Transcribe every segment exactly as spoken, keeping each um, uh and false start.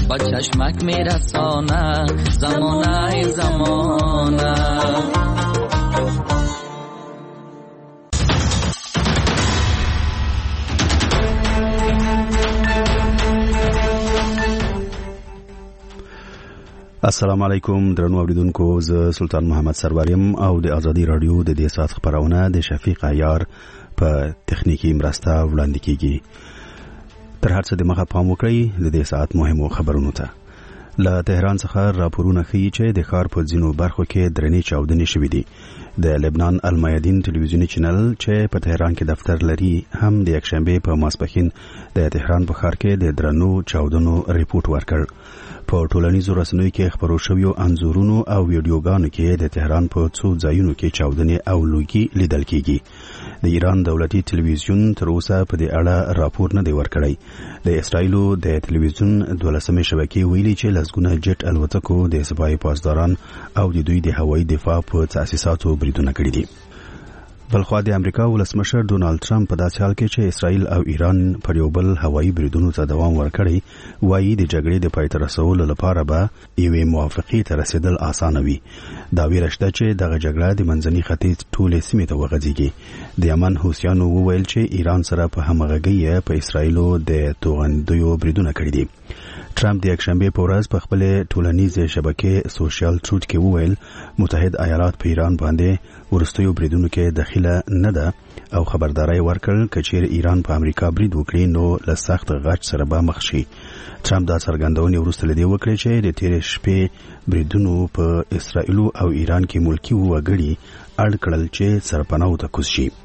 با چشمک میرسانه زمانه زمانه. السلام علیکم درنو اوریدونکو، زه سلطان محمد سروریم او د ازادي رادیو د دې سات خبرونه د شفیق عیار په تخنیکی مرسته وړاندې کیږي. تر هر څه د مخه پام وکړئ د دې سات مهمو خبرونو ته. له تهران څخه راپورونه ښیي چې د ښار په ځینو برخو کې درنې چاودنې شوې دي. د لبنان المیادین ټلویزیونی چینل چې په تهران کې دفتر لري هم د یکشنبه په ماسپښین د تهران په ښار کې د درنو چاودنو ریپورت ورکړ. په ټولنیزو رسنیو کې خبرو شویو انځورونو او ویډیوګانو کې د تهران په څو ځایونو کې چاودنې او لوګي لیدل کیږي. د ایران دولتي ټلویزیون تر اوسه په دې اړه راپور نه دی ورکړی. د اسرایلو د ټلویزیون دولسمې شبکې ویلي چې لسګونه جټ الوتکو د سپای پاسداران او د دوی د هوایي دفاع په تاسیساتو بریدونه کړي دي. بلخوا د امریکا ولسمشر ډونالد ټرمپ په داسې حال کې چې اسرائیل او ایران پر یو بل هوایي بریدونو ته دوام ورکړي وایي د جګړې د پای ته رسولو لپاره به یوې موافقې ته رسیدل اسانه وي. دا ویره شته چې دغه جګړه د منځني ختیځ ټولې سیمې ته وغځېږي. د یمن حوثیانو وویل چې ایران سره په همغږۍ په اسرائیلو د توغندیو بریدونه کړي دي. ټرمپ د یکشنبه په ورځ په خپل ټولنیزې شبکې سوشل ټروت کې وویل متحد ایالات په ایران باندې ورستیو بریدونو کې داخله نه ده او خبرداري ورکړ کچیر ایران په امریکا برید وکړي نو له سخت غچ سره به مخ شي. ټرمپ دا څرګندونه وروسته لدی وکړي چې د تیر شپې بریدونو په اسرائیل او ایران کې ملکی وګړي اړ کړل چې سرپناه ته کوز شي.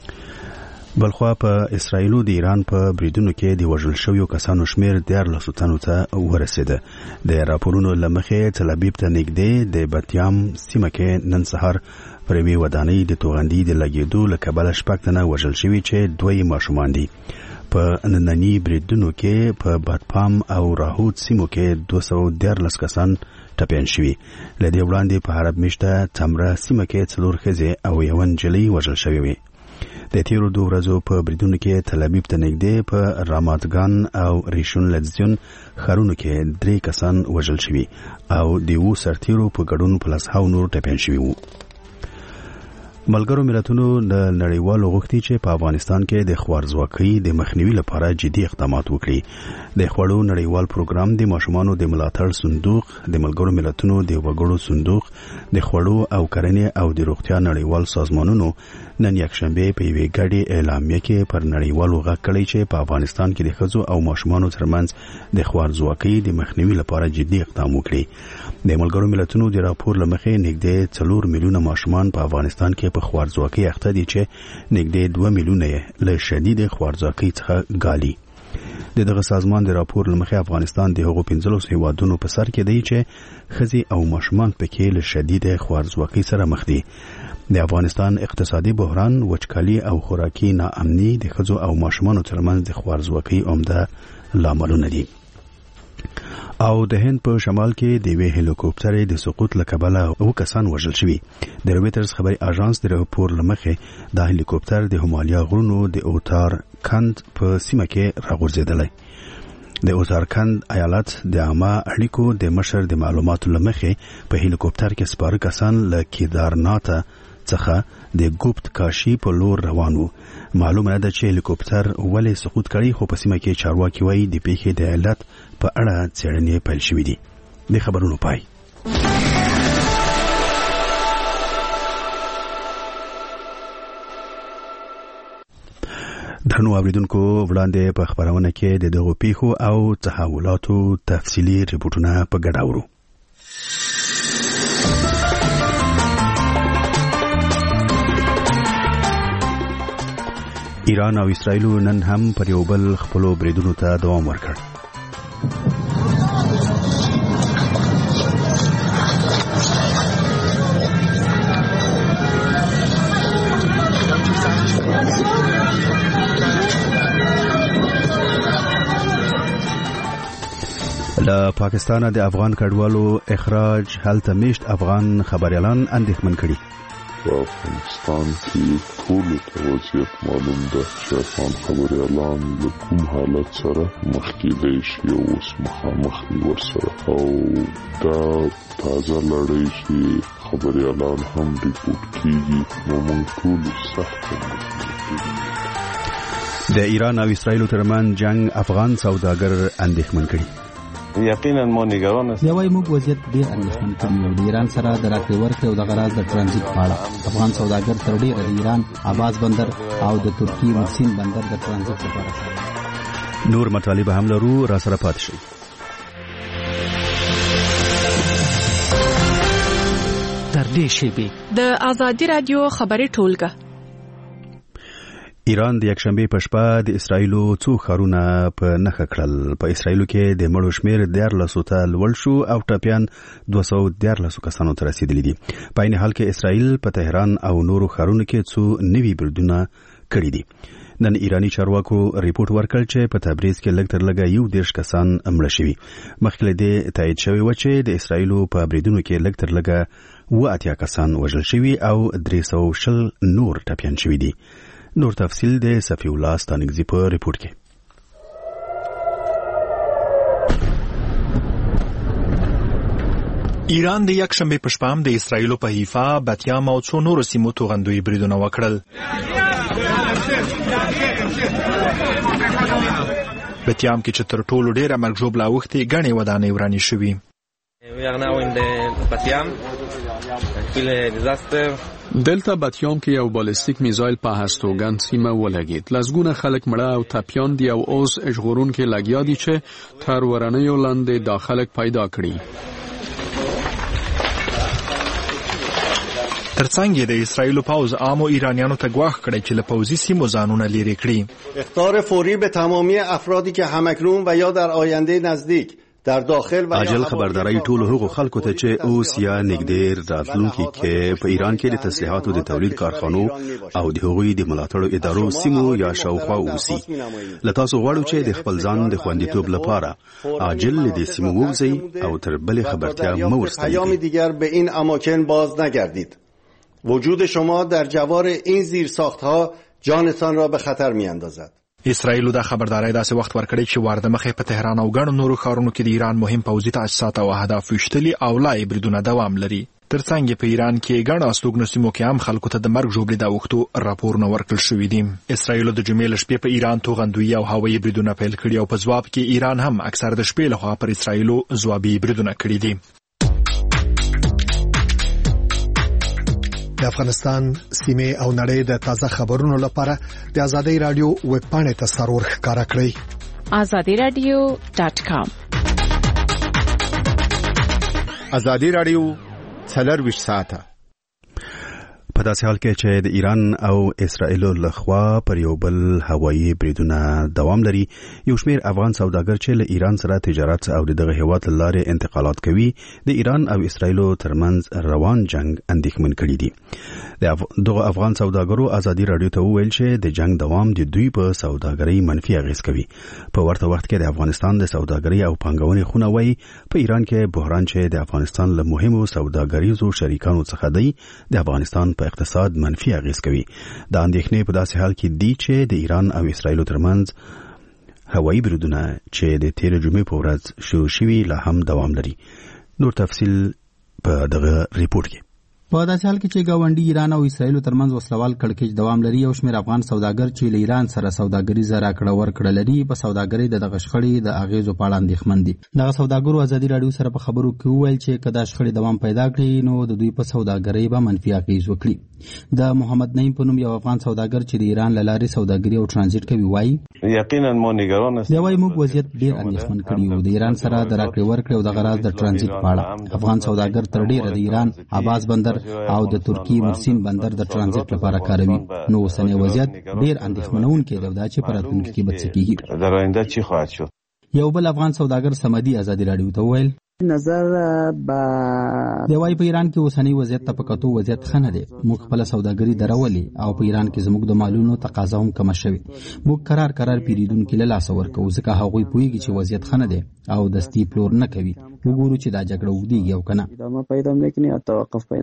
بلخوا په اسرائیل او د ایران په بریدونو کې د وژل شویو کسانو شمیر دیارلس تنو ته ورسېده. د راپورونو لمخې تل ابیب ته نږدې د بتیام سیمه کې نن سهار پر یوې ودانۍ د توغندي د لګېدو له کبله شپږ تنه وژل شوي چې دوی ماشومان دي. په ننني بریدونو کې په بادپام او راهود سیمو کې دوه سوه دیارلس کسان ټپیان شوي. له دې وړاندې په حرب میشته تمره سیمه کې څلور ښځې او یوه نجلۍ وژل شوې وې. د تیرو دوه ورځو په بریدونو کې تل ابیب ته نږدې په راماتګان او ریشون لزیون ښارونو کې درې کسان وژل شوي او د یوه سرتیرو په ګډون په لسهاو نور ټپیان شوي وو. ملګرو ملتونو د نړیوالو غوښتي چې په افغانستان کې د خوارځواکۍ د مخنیوي لپاره جدي اقدامات وکړي. د خوړو نړیوال پروګرام د ماشومانو د ملاتړ صندوق، د ملګرو ملتونو د وګړو صندوق، د خوړو او کرنې او د روغتیا نړیوال سازمانونو نن یکشنبه په یوې ګډې اعلامیه کې پر نړیوالو غږ کړی چې په افغانستان کې د ښځو او ماشومانو ترمنځ د خوارځواکۍ د مخنیوي لپاره جدي اقدام وکړي. د ملګرو ملتونو د راپور لمخې نږدې څلور میلیونه ماشومان په افغانستان کې په خوارځواکۍ اخته دي چې نږدې دوه میلیونه یې له شدید خوارځواکۍ څخه ګالي. د دغه سازمان د راپور لمخې افغانستان د هغو پنځلس هیوادونو په سر کې دی چې ښځې او ماشومان پکې له شدید خوارځواکۍ سره مخ دي. د افغانستان اقتصادي بحران، وچکالي او خوراکي ناامني د ښځو او ماشومانو ترمنځ د خوارځواکۍ عمده لاملونه دي. او د هند په شمال کې د یوې هلیکوپټر د سقوط له کبله اووه کسان وژل شوي. د رویټرز خبري اژانس د راپور لمخې دا هلیکوپټر د همالیا غرونو د اوتار کند په سیمه کې راغورځېدلی. د اوتارکند ایالت د عامه اړیکو د مشر د معلوماتو لمخې په هلیکوپټر کې سپاره کسان له کیدارنات څخه د ګوپت کاشي په لور روان وو. معلومه ده چې هلیکوپټر ولې سقوط کړی، خو په سیمه کې چارواکي وایي د پیښې د علت په اړه څېړنې پیل شوې دي. د خبرونو پای. درنو اوریدونکو، وړاندې په خبرونه کې د دغو پیښو او تحولاتو تفصیلي ریپورتونه په ګډه اورو. ایران او اسرائیل نن هم پر یو بل خپلو بریدونو ته دوام ورکړ. له پاکستان د افغان کډوالو اخراج هلته میشت افغان خبريالان اندېښمن کړي. په افغانستان کې ټولو ته وضعیت معلوم ده چې افغان خبریالان له کوم حالت سره مخ کېدی شي او اوس مخامخ دي ورسره، او دا تازه لړۍ چې خبریالان هم ریپورټ کېږي نو موږ ټول سخت د ایران او اسرائیل ترمن جنگ افغان سوداګر اندېښمن کړي. یقینا مو نگران است. یوای موږ وضعیت ډیر اندېښمن کړي او د ایران سره د راکړې ورکړې او د غراض د ترانزیت په اړه افغان سوداګر تر ډیره د ایران عباس بندر او د ترکیې محسن بندر د ترانزیت لپاره کاروي. نور مطالب هم لرو، را سره پاتې شئ. تر دې شیبې د آزادي رادیو خبري ټولګه. ایران د یکشنبه په شپه د اسرایلو څو ښارونه په نښه کړل. په اسرایلو کې د مړو شمیر دیارلسو ته لوړ شو او ټپیان دوه سوه دیارلسو کسانو ته رسیدلي دي. په عین حال کې اسرایل په تهران او نورو ښارونو کې څو نوي بریدونه کړي دي. نن ایرانی چارواکو ریپورت ورکړ چې په تبریز کې لږ تر لږه یو دېرش کسان مړه شوي. مخکې له دې تایید شوی و چې د اسرایلو په بریدونو کې لږ تر لږه اووه اتیا کسان وژل شوي او درې سوه شل نور ټپیان شوي دي. نور تفصیل د صفی الله ستانکزی په ریپورت کې. ایران د یکشنبه په شپه د اسرایلو په حیفا، بتیام او څو نورو سیمو توغندوی بریدونه وکړل. بتیام کې چې تر ټولو ډیره مرګ ژوبله اوښتې ګڼې ودانۍ ورانې شوي. دلته بتیام کې یو بالستیک میزایل په هستوګن سیمه ولګید. لزګونه خلک مړه او ټپیان دي او اوس ژغورونکي لګیا دي چې تر ورانیو لاندې دا خلک پیدا کړي. ترڅنګ د اسرایل پوز عامو ایرانیانو ته ګواښ کړی چې له پوځي سیمو ځانونه لرې کړي. اخطار فوری به تمامی افرادی که همکنون و یا در آینده نزدیک در داخل و عاجل خبرداري ټول هغو خلکو ته چې اوس یا نږدې راتلونکي کې په ایران کې د تسلیحاتو د تولید کارخانو او د هغوی د ملاتړو ادارو سیمو یا شاوخوا اوسي. له تاسو غواړو چې د خپل ځان د خوندیتوب لپاره عاجل د سیمو ووځئ او تر بلې خبرتیا مه ورستنئ. پیام دیگر به این اماکن باز نگردید. وجود شما در جوار این زیرساخت‌ها جانتان را به خطر می‌اندازد. اسرائیل دا خبرداري داسې وخت ورکړی چې وارده مخې په تهران او ګڼو نورو ښارونو کې د ایران مهم پوځي تاسیسات او اهداف ویشتلي او لا یې بریدونه دوام لري. ترڅنګ په ایران کې ګڼو استوګنو سیمو کې هم خلکو ته د مرګ ژوبلې د اوښتو راپورونه ورکړل شوي دي. اسرائیل د جمعې له شپې په ایران توغندوي او هوایي بریدونه پیل کړي او په ځواب کې ایران هم اکثر د شپې لخوا پر اسرائیل ځوابي بریدونه کړي دي. د افغانستان سیمه او نړۍ د تازه خبرونو لپاره د آزادۍ رادیو ویب پاڼې ته سرور ښکارا کړئ. آزادی رادیو ډاټ کام. آزادی رادیو څلرویشت ساعته. په داسې حال کې چې د ایران او اسرائیل لخوا پر یو بل هوایي بریدونه دوام لري، یو شمیر افغان سوداګر چې له ایران سره تجارت او دغه هیواد لارې انتقالات کوي د ایران او اسرائیل ترمنځ روان جنگ اندېښمن کړي دي. دغه افغان سوداګرو آزادي رادیو ته وویل چې د جنگ دوام د دوی په سوداګرۍ منفي اغیز کوي. په ورته وخت کې د افغانستان د سوداګرۍ او پانګونې خونه وایي په ایران کې بحران چې د افغانستان له مهمو سوداګریزو شریکانو څخه دی د افغانستان په اقتصاد منفي اغیز کوي. د اندېښنې په داسې حال کې دی چې د ایران او اسرائیل ترمنځ هوایي بریدونه چې د تیر جمعې په ورځ شروع شوي لا هم دوام لري. نور تفصیل په دغه ریپورت کې. په داسې حال کې چې ګاونډي ایران او اسرائیل ترمنځ وسلوال کړکېچ دوام لري او شمیر افغان سوداګر چې له ایران سره سوداګریزه راکړه ورکړه لري په سوداګرۍ د دغه شخړې د اغیزو په اړه اندېښمن دي. دغه سوداګرو آزادي رادیو سره په خبرو کې وویل چې که دا شخړې دوام پیدا کړي نو د دوی په سوداګرۍ به منفي اغیز وکړي. د محمد نعیم په نوم یو افغان سوداګر چې د ایران له لارې سوداګري او ترانزیت کوي وایي یقینا مو نگران است. دی وایي موږ وضعیت ډېر اندېښمن کړي او د ایران سره د راکړې ورکړې او د غراض د ترانزیت په اړه افغان سوداګر تر ډېره د ایران عباس بندر او د ترکیې محسن بندر د ترانزیت لپاره کاروي. نو اوسنی وضعیت ډېر اندېښمنونکی دی دا چې په راتلونکي کې به څه کېږي. در آینده چی خواهد شد؟ یو بل افغان سوداګر سمدي آزادي رادیو ته وویل نظر با دی وایي په ایران کې اوسنی وضعیت ته په کتو وضعیت ښه نه دی. موږ خپله سوداګري درولې او په ایران کې زموږ د مالونو تقاضا هم کمه شوې. موږ قرار قرار پیریدونکي له لاسه ورکوو ځکه هغوی پوهېږي چې وضعیت ښه نه دی او دستي پلور نه کوي. وګورو چې دا جګړه اوږدېږي او که نه. ادامه پیدا نکړي یا توقف پیدا نکړي.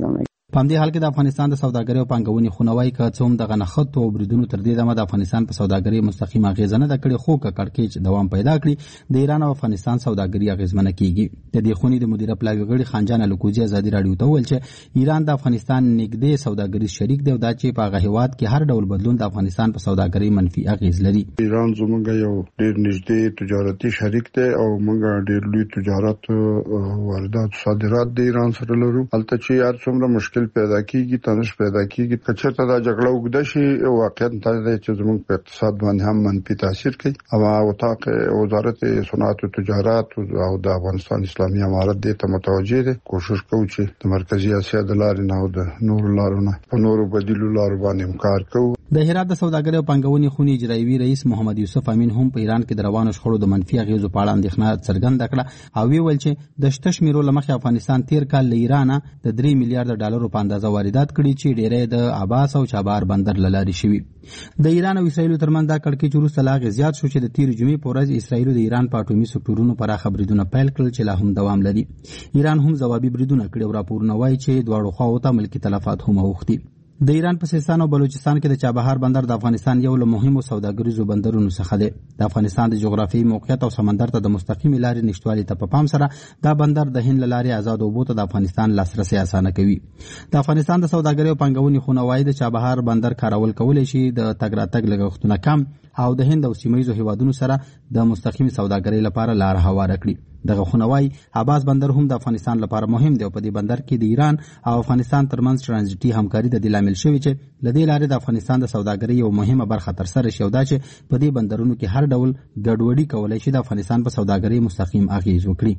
په همدې حال کې د افغانستان د سوداګرۍ او پانګونې خونوي که څوم دغه نښتو او بریدونو تر دې دمه د افغانستان په سوداګرۍ مستقیم اغیزه نه ده کړې، خو که کړکېچ دوام پیدا کړي د ایران او افغانستان سوداګري اغیزمنه کیږي. د دې خونې د مدیره پلاوي غړي خانجان الکوزي ازادي راډیو ته وویل چې ایران د افغانستان نږدې سوداګریز شریک دی او دا چې په هغه هیواد کې هر ډول بدلون د افغانستان په سوداګرۍ منفي اغیز لري. ایران زموږ یو ډېر نږدې تجارتي شریک دی او موږ ډېر لوی تجارت واردات صادرات د ایران سره لرو. هلته چې هر څومره مشکل پیدا کیږي تنش پیدا کیږي، کچته دا جګړه وګده شي واقعیت دا دی چې زموږ په اقتصاد باندې هم منفي تاثیر کوي. او وطاق وزارت صنعت او تجارت او د افغانستان اسلامي امارت دې ته متوجه دي. کوشش کوو چې د مرکزی اسیا د لارې نه او د نورو لارو نه په نورو بدیلو لارو باندې کار کوو. د هرات د سوداګرۍ او پانګونې خونې اجرایوي رئیس محمد یوسف امین هم په ایران کې د روانو شخړو د منفي اغیزو په اړه اندېښنه څرګنده کړه او ویل چې د شته شمیرو له مخې افغانستان تیر کال له ایران د درې میلیارډ ډالرو په اندازه واردات کړي چې ډېری د عباس او چابهار بندر له لارې شوي. د ایران او اسرایل ترمنځ دا کړکېچ وروسته لا اغېز زیات شو چې د تېرې جمعې په ورځ اسرایل د ایران په اټومي سکتورونو پراخه بریدونه پیل کړل چې لا هم دوام لري. ایران هم ځوابي بریدونه کړي او راپورونه وایي چې دواړو خواوو ته ملکي تلفات هم اوښتي. د ایران په سیستان او بلوچستان کې د چابهار بندر د افغانستان یو له مهمو سوداګریزو بندرونو څخه دی. د افغانستان د جغرافیایي موقعیت او سمندر ته د مستقیمې لارې نشتوالي ته په پام سره دا بندر د هند له لارې آزاد اوبو ته د افغانستان لاسرسی اسانه کوي. د افغانستان د سوداګرۍ او پانګونې خونه وايي د چابهار بندر کارول کولی شي د تګ راتګ لګښتونه کم او د هند او سیمه ییزو هیوادونو سره د مستقیم سوداګرۍ لپاره لار هواره کړي. دغه خونوای عباس بندر هم د افغانستان لپاره مهم دی او په دې بندر کې د ایران او افغانستان ترمنځ ترانزیټي همکاري د دې لامل شوی چې لدې لارې د افغانستان د سوداګرۍ یو مهمه برخه تر سره شي او دا چې په دې بندرونو کې هر ډول ګډوډي کولای شي د افغانستان په سوداګرۍ مستقیم اغیز وکړي.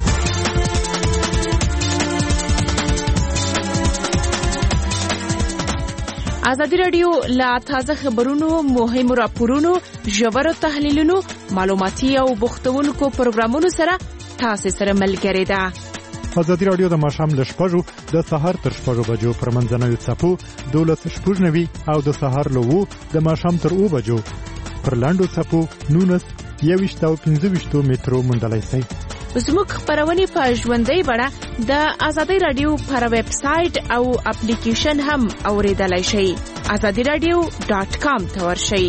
ازادي راډیو لا تازه خبرونو، مهمو راپورونو، ژورو تحلیلونو، معلوماتي او بوختونکو پروګرامونو سره تاسو سره ملګری ده. ازادي راډیو د ماښام له شپږو د سهار تر شپږو بجو پر منځنوي څپو دولس شپږ نوي او د سهار له وو د ماښام تر اوو بجو پر لاندو څپو نونس یویشت او پنځه ویشتو مترو موندلای شئ. زموږ خبرونه په ژوندۍ بڼه د ازادي راډیو پر ویب سټ او اپلیکیشن هم اوریدلای شئ. ازادي راډیو ډاٹ کام ته ورشئ.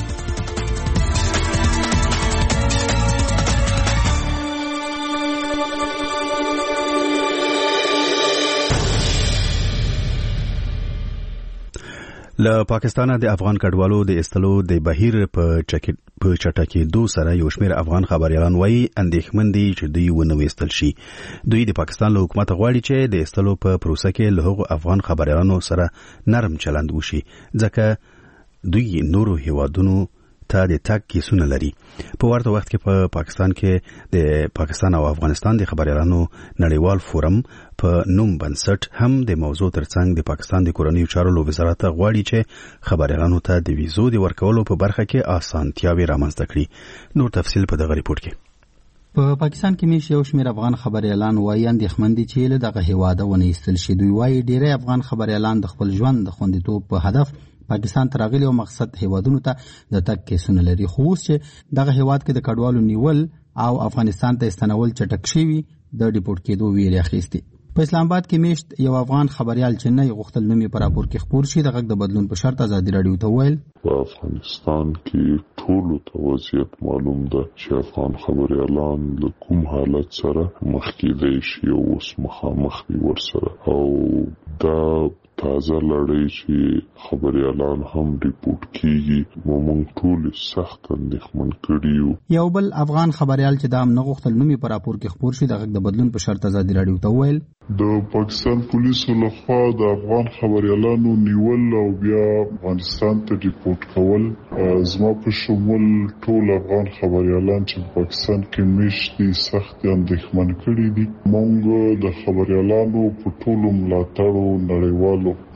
له پاکستانه د افغان کډوالو د استلو د بهیر په چټکېدو سره یو شمېر افغان خبريالان وایي اندېښمن دي چې دوی ونه ویستل شي. دوی د پاکستان له حکومت غواړي چې د استلو په پروسه کې له هغو افغان خبريالانو سره نرم چلند وشي ځکه دوی نورو هیوادونو ته د تګ کیسونه لري. په ورته وخت کې په پاکستان کې د پاکستان او افغانستان د خبريالانو نړیوال فورم په نوم بنسټ هم د موضوع ترڅنګ د پاکستان د کورنیو چارو وزارت غواړي چې خبريالانو ته د ویزو د ورکولو په برخه کې اسانتیاوي رامنځته کړي. نور تفصیل په دغه ریپورت کې. په پاکستان کې مې یو شمېر افغان خبريالان وایي اندېښمن دي چې له دغه هیواده ونه ایستل شي. دوی وایي ډېری افغان خبريالان د خپل ژوند د خوندیتوب په هدف پاکستان ته راغلي او مقصد هیوادونو ته د تګ کیسونه لري. خو اوس چې دغه هیواد کې د کډوالو نیول او افغانستان ته استنول چټک شوي د ډیپورټ کېدو ویلې اخیستي. په اسلام آباد کې میشت یو افغان خبريال چې نه غوښتل نوم یې په راپور کې خپور شي د غږ د بدلون په شرط ازادي راډیو ته ویل په افغانستان کې ټول ته وضعیت معلوم ده چې افغان خبريالان له کوم حالت سره مخ کېدای شي او اوس مخامخ دي ورسره او دا تازه لړۍ چې خبريالان هم ریپورت کیږي موږ ټول سخت اندېښمن کړي یو. یو بل افغان خبريال چې دا هم نه غوښتل نوم یې په راپور کې خپور شي د غږ د بدلون په شرط ازادي راډیو ته ویل د پاکستان پولیسو لخوا د افغان خبريالانو نیول او بیا افغانستان ته ریپورت کول زما په شمول ټول افغان خبريالان چې په پاکستان کې میشتي سخت اندېښمن کړي دي. موږ د خبريالانو په ټولو ملاتړو نړیوالو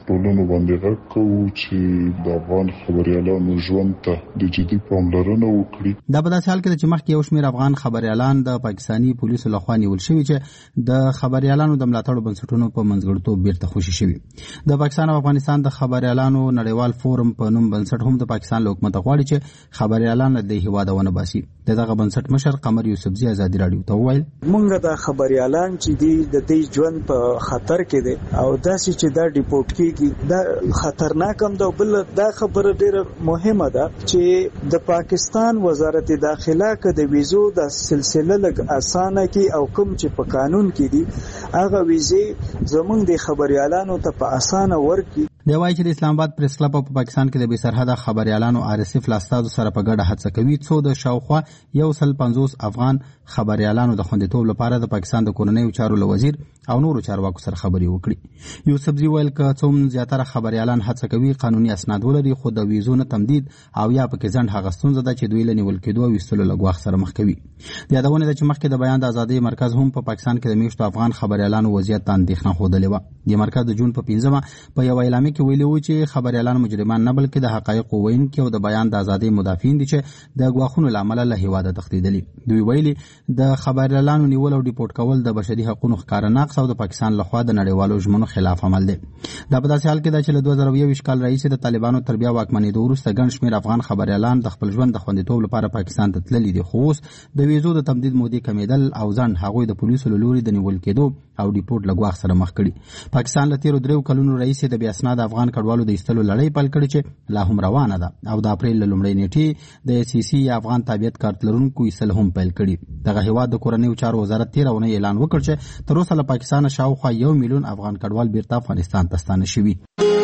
ټولنو باندې غږ کوو چې د افغان خبريالانو ژوند ته د جدي پاملرنه وکړي. دا په داسې حال کې چې مخکې یو شمېر افغان خبريالان د پاکستاني پولیسو لخوا نیول شوي چې د خبريالانو د ملاتړ بنسټونو په منځګړیتوب بیرته خوشي شوي. د پاکستان او افغانستان د خبريالانو نړیوال فورم په نوم بنسټ هم د پاکستان له حکومت غواړي چې خبريالان د هیواد ونه باسي. دغه بنسټ مشر قمر یوسفزي ازادي رادیو ته وویل مونږ د خبريالان چې دی د دې ژوند په خطر کې دي او داسې چې دا ډیپورټ کیږي دا خطرناک هم ده. بل دا خبره ډیره مهمه ده چې د پاکستان وزارت داخله کې د ویزو د سلسله لګ اسانه کې او کوم چې په قانون کې دي هغه ویزې زمونږ د خبريالانو ته په اسانه ورکړي. دی وايي چې د اسلام آباد پریس کلب په پاکستان کې د بې سرحده خبريالانو آر اس اف لاستازو سره په ګډه هڅه کوي څو د شاوخوا یو سل پنځوس افغان خبريالانو د خوندیتوب لپاره د پاکستان د کورنیو چارو له وزیر او نورو چارواکو سره خبري وکړي. یوسفزي ویل که څوم زیاتره خبريالان هڅه کوي قانوني اسناد ولري خو د ویزو نه تمدید او یا پکې ځند هغه ستونزه ده چې دوی له نیول کېدو او ویستلو له ګواښ سره مخ کوي. د یادونه ده چې مخکې د بیان د ازادۍ مرکز هم په پاکستان کې د میشتو افغان خبريالانو وضعیت ته اندېښنه ښودلې وه. د مرکز د جون په پنځمه په یو اعلامیه کې ویلي و چې خبريالان مجرمان نه بلکې د حقایقو ویونکي او د بیان د ازادۍ مدافعین دي چې د ګواښونو له امله له هیواده تښتېدلي. دوی ویلي د خبريالانو نیول او ډیپورټ کول د بشري حقوقو ښکاره نقض او د پاکستان لخوا د نړیوالو ژمنو خلاف عمل دی. دا په داسې حال کې ده چې له دوه زره یوویشت کال راهیسې د طالبانو تر بیا واکمنېدو وروسته ګڼ شمېر افغان خبريالان د خپل ژوند د خوندیتوب لپاره پاکستان ته تللي دي خو اوس د ویزو د تمدید مودې کمیدل او ځنډ هغوی د پولیسو له لوري د نیول کېدو او ډیپورټ له ګواښ سره مخ کړي. پاکستان له تیرو دریو کلونو راهیسې د بې اسناده افغان کډوالو د ایستلو لړۍ پیل کړې چې لا هم روانه ده او د اپریل له لومړۍ نیټې د سی سی افغان تابعیت کارت لرونکو ایستل هم پیل کړي. دغه هیواد د کورنیو چارو وزارت تېره اونۍ اعلان وکړ چې تر اوسه له پاکستانه شاوخوا یو میلیون افغان کډوال بیرته افغانستان ته ستانه شوي.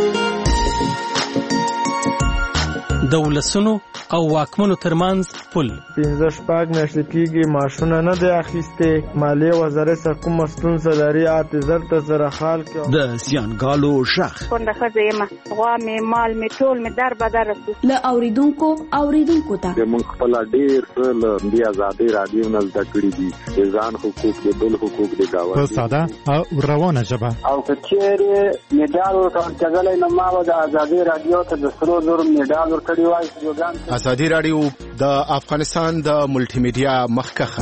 د ولسونو او واکمنو ترمنځ پل پنځه شپږ میاشتې کېږي معاشونه نه دی اخیستې. مالیې وزارت سره کومه ستونزه لري اعتذار ته سره حال کې د زیانګالو شخ کونډه ښځه یم غوا مې مال مې ټول مې در بدر رسو له اوریدونکو اوریدونکو ته موږ خپل ډېر څه له دې ازادۍ رادیو نه زده کړي دي د ځان حقوق د بل حقوق د گاونډي په ساده او روانه ژبه او که چېرې میډال ورکول کېدلی نو ما به د ازادۍ رادیو ته د سرو زرو میډال ورکړی وای. ازادي رادیو د افغانستان د ملټي میډیا مخکخه.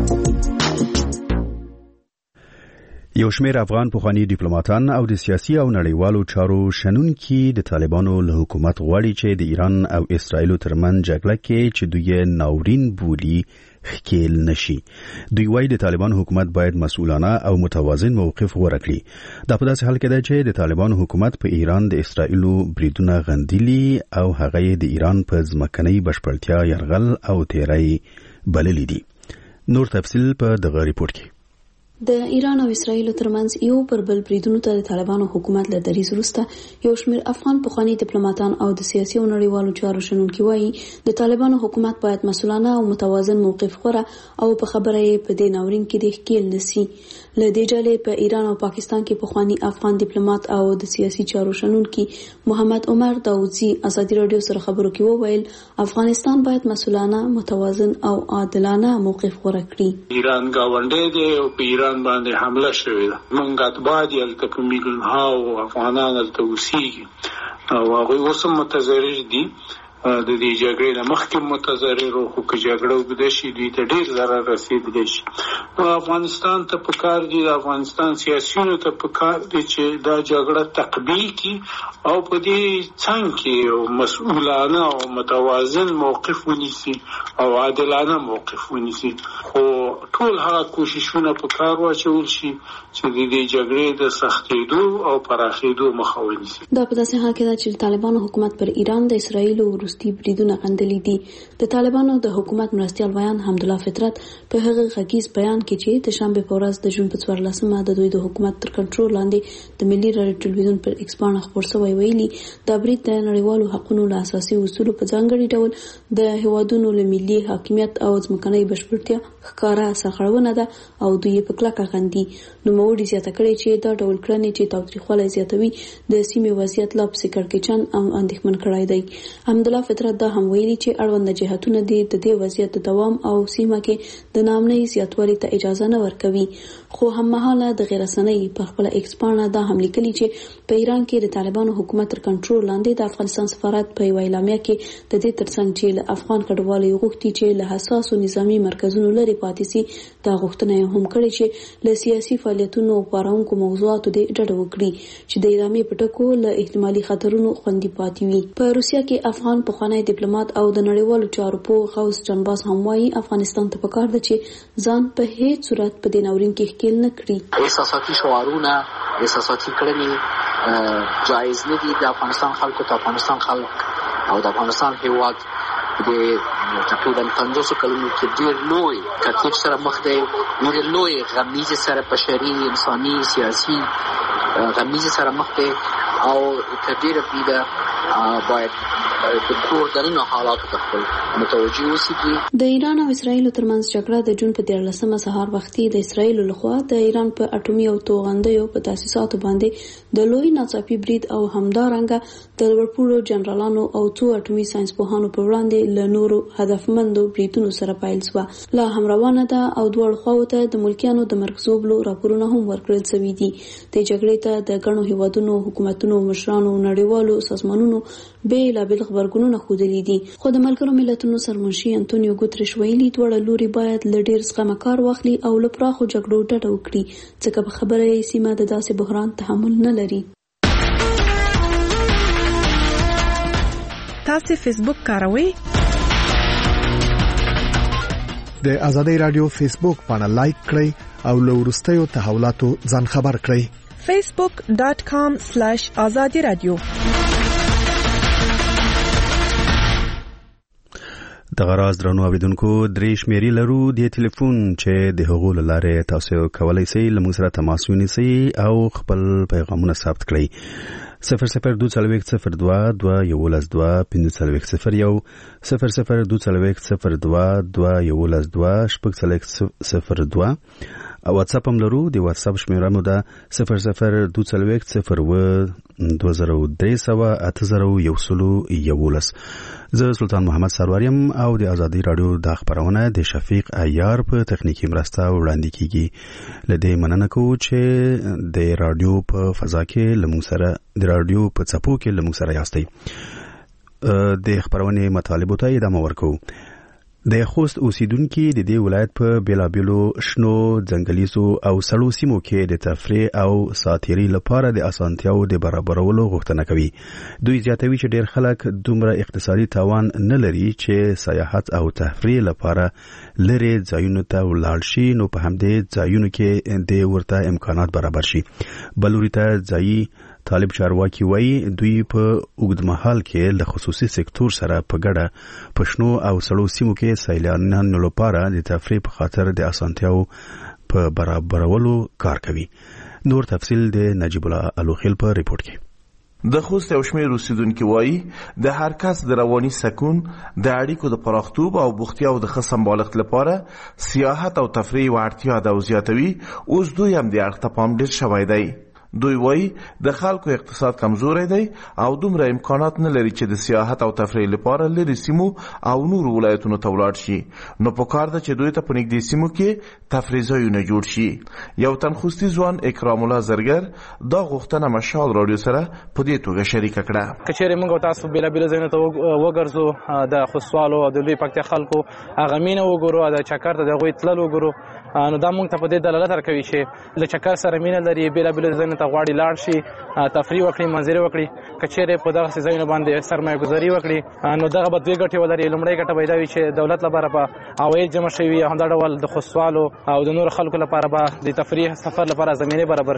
یو شمېر افغان پخواني ډیپلوماټان او د سیاسي او نړیوالو چارو شنونکي د طالبانو له حکومت غواړي چې د ایران او اسرایلو ترمنځ جګړه کې چې دوی ناورین بولي ښکېل نشي. دوی وايي د طالبانو حکومت باید مسؤلانه او متوازن موقف غوره کړي. دا په داسې حال کې ده چې د طالبانو حکومت په ایران د اسرایلو بریدونه غندلي او هغه یې د ایران په ځمکنۍ بشپړتیا یرغل او تیری بللي دي. نور تفصیل په دغه ریپورت کې. د ایران او اسرایل ترمنځ یو پر بل بریدونو ته د طالبانو حکومت له دریځ وروسته یو شمېر افغان پخواني ډیپلوماټان او د سیاسي او نړیوالو چارو شنونکي وایي د طالبانو حکومت باید مسؤلانه او متوازن موقف غوره او په خبره یې په دې ناورین کې د ښکېل نشي. له دې ډلې په ایران او پاکستان کې پخواني افغان ډیپلوماټ او د سیاسي چارو شنونکي محمد عمر داودزي ازادي رادیو سره خبرو کې وویل افغانستان باید مسؤلانه متوازن او عادلانه موقف غوره کړي. ایران گاونډی دی او په ایران باندې حمله شوې ده. موږ اتباع دي هلته په میلیون ها افغانان هلته اوسېږي او هغوی اوس هم متضرر دي. د دې جګړې نه مخکې متضرر او خو که جګړه اوږده شي دوی ته ډېر ضرر رسېدلی شي. نو افغانستان ته پکار دي د افغانستان سیاسیونو ته پکار دي چې دا جګړه تقبیل کړي او په دې څنګ کې مسؤلانه او متوازن موقف ونیسي او عادلانه موقف ونیسي. خو ټول هغه کوششونه پکار واچول شي چې د دې جګړې د سختېدو او پراخېدو مخه ونیسي. دا په داسې حال کې ده چې طالبانو حکومت پر ایران د اسرایلو وروستي بریدونه غندلي دي. د طالبانو د حکومت مرستیال بیان حمدالله فطرت په هغه غږیز بیان کې چې د شنبه په ورځ د جون په څوارلسمه د دوی د حکومت تر کنټرول لاندې د ملي راډیو ټلویزیون پر ایکس باندې خبر شوی ویلي دا برید د نړیوالو حقوقو له اساسي اصولو په ځانګړي ډول د هیوادونو له ملي حاکمیت او ځمکنۍ بشپړتیا ښکار ښکاره سرغړونه ده او دوی په کلکه غندي. نوموړي زیاته کړې چې دا ډول کړنې چې تاوتریخوالی زیاتوي د سیمې وضعیت لا پسې کړکېچن او اندېښمن کړی دی. حمدالله فطرت دا هم ویلي چې اړونده جهتونه دې د دې وضعیت د دوام او سیمه کې د ناامنۍ زیاتوالي ته اجازه نه ورکوي. خو هممهاله د غیر رسنۍ په خپله ایکس پاڼه دا هم لیکلي چې په ایران کې د طالبانو حکومت تر کنټرول لاندې د افغانستان سفارت په یوه اعلامیه کې د دې ترڅنګ چې له افغان کډوالو غوښتي چې له حساسو نظامي مرکزونو لرې پاتې سي، دا غوښتنه هم کړې چې له سیاسي فعالیتونو او پارونکو موضوعاتو د ډډه وکړي چې د اعلامیې په ټکو له احتمالي خطرونو خوندي پاتې وي. په روسیه کې افغان پخوانی ډیپلوماټ او د نړیوالو چارو پوه غوث جنباز هم وایي افغانستان ته پکار ده چې ځان په هیڅ صورت په دې ناورین کې ښکیل نه کړي. احساساتي شعارونه، احساساتي کړنې جایز نه دي. د افغانستان خلکو ته افغانستان خلک او د افغانستان هیواد د تقریبا پنځوسو کلونو کې ډېر لوی ترتیب سره مخ دی، ډېر لوی غمیزې سره بشري، انساني، سیاسي غمیزې سره مخ دی او تر ډېره بریده باید د کور دننه حالاتو ته خپل متوجه اوسېږي. د ایران او اسرائیلو ترمنځ جګړه د جون په دیارلسمه سهار وختي د اسرائیلو لخوا د ایران په اټومي او توغندیو په تاسیساتو باندې د لوی ناڅاپي برید او همدارنګه د لوړپوړو جنرالانو او څو اټومي ساينسپوهانو په وړاندې له نورو هدفمندو بریدونو سره پیل شوه. لا هم روانه ده او دواړو خواو ته د ملکیانو د مرګ ژوبلو راپورونه هم ورکړل شوي دي. د جګړې ته د ګڼو هیوادونو حکومتونو مشرانو نړیوالو سازمانونو بېلابېل غبرګونونه ښودلي دي. خو د ملګرو ملتونو سرمنشي انټونیو ګوتریش ویلي دواړه لوري باید له ډېر زغمه کار واخلي او له پراخو جګړو ډډه وکړي ځکه په خبره یې سیمه د داسې بحران تحمل نه لري. تاسو فیسبوک کاروئ؟ د آزادۍ رادیو فیسبوک باندې لایک کړئ او له وروستیو تحولاتو ځان خبر کړئ. facebook dot com slash azadi radio. د غراز درنو اوریدونکو درې شمیرې لرو د ټلیفون چې د هغو لاره تاسو کولای شئ له موږ سره تماس ونیسئ او خپل پیغامونه ثبت کړئ. صفر صفر دو څلوېښت صفر دوه دوه یولس دوه پنځه څلوېښت صفر یو صفر صفر دو څلوېښت صفر دوه دوه یولس دوه شپږ څلوېښت صفر دوه او واتساپ هم لرو. د واتساپ شمیره مو ده صفر صفر دو څلوېښت صفر اووه دوه زره درې سوه اته زره یو سلو یولس. زه سلطان محمد سروریم او د آزادۍ رادیو د خبرونه د شفیق عیار په تخنیکی مرسته وړاندې کیږي. لدې مننه کوم چې د رادیو په فضا کې لمو سره د رادیو په څپو کې لمو سره یاستئ. د خبرونه مطالبه ته ادامه ورکو. د خوست اوسیدونکو د دې ولایت په بیلابیلو شنو ځنګلیزو او سړو سیمو کې د تفریح او ساتیري لپاره د اسانتیاو د برابرولو غوښتنه کوي. دوی زیاتوي چې ډېر خلک دومره اقتصادي توان نه لري چې سیاحت او تفریح لپاره لري ځایونو ته ولاړ شي، نو په همدې ځایونو کې د ورته امکانات برابر شي. بلوري ته ځایي طالب چارواکي وایي دوی په اوږدمهال کې له خصوصي سکتور سره په ګډه پښنو او سړو سیمو کې سیلانیانو لپاره د تفریح په خاطر د اسانتیاو په برابرولو کار کوي. نور تفصیل د نجیب الله الوخیل په ریپورت کې. د خوست او شمیر اوسیدونکو وایي د هر کس د رواني سکون، د اړیکو د پراختوب او بوختیاو د ښه سمبالښت لپاره سیاحت او تفریح اړتیا ده او زیاتوي. اوس دوی هم د اړتیا پام ډېر شوی دی. دوی وایي د خلکو اقتصاد کمزوري دی او دومره امکانات نه لري چې د سیاحت او تفریح لپاره لري سیمو او نور ولایتونو ته ولاړ شي. نو پکار ده چې دوی ته په نږدې سیمو کې تفریح ځایونه جوړ شي. یو تن خوستي ځوان اکرام الله زرګر دا غوښتنه مشال رادیو سره په دې توګه شریک کړه. کچېرې موږ تاسو بلا بلا ځایونو ته وګرځو، د خوستوالو او د لوی پکتیا خلکو هغه مینه وګورو، د چکر ته د غوي تلل وګورو، نو دا موږ ته په دې دلالت ورکوي چې له چکر سره مینه لري، بلا بلا ځایونو ته غواړي لاړ شي، تفریح وکړي، منظرې وکړي. کچېرې په دغه ځایونو باندې سرمایه گذاري وکړي نو دغه به دوی ګټې ولري. لومړی ګټه به دا وي چې دولت لپاره به عواید جمع شوي، همدا ډول د خوستوالو او د نور خلکو لپاره به د تفریح سفر لپاره زمینه برابر شي.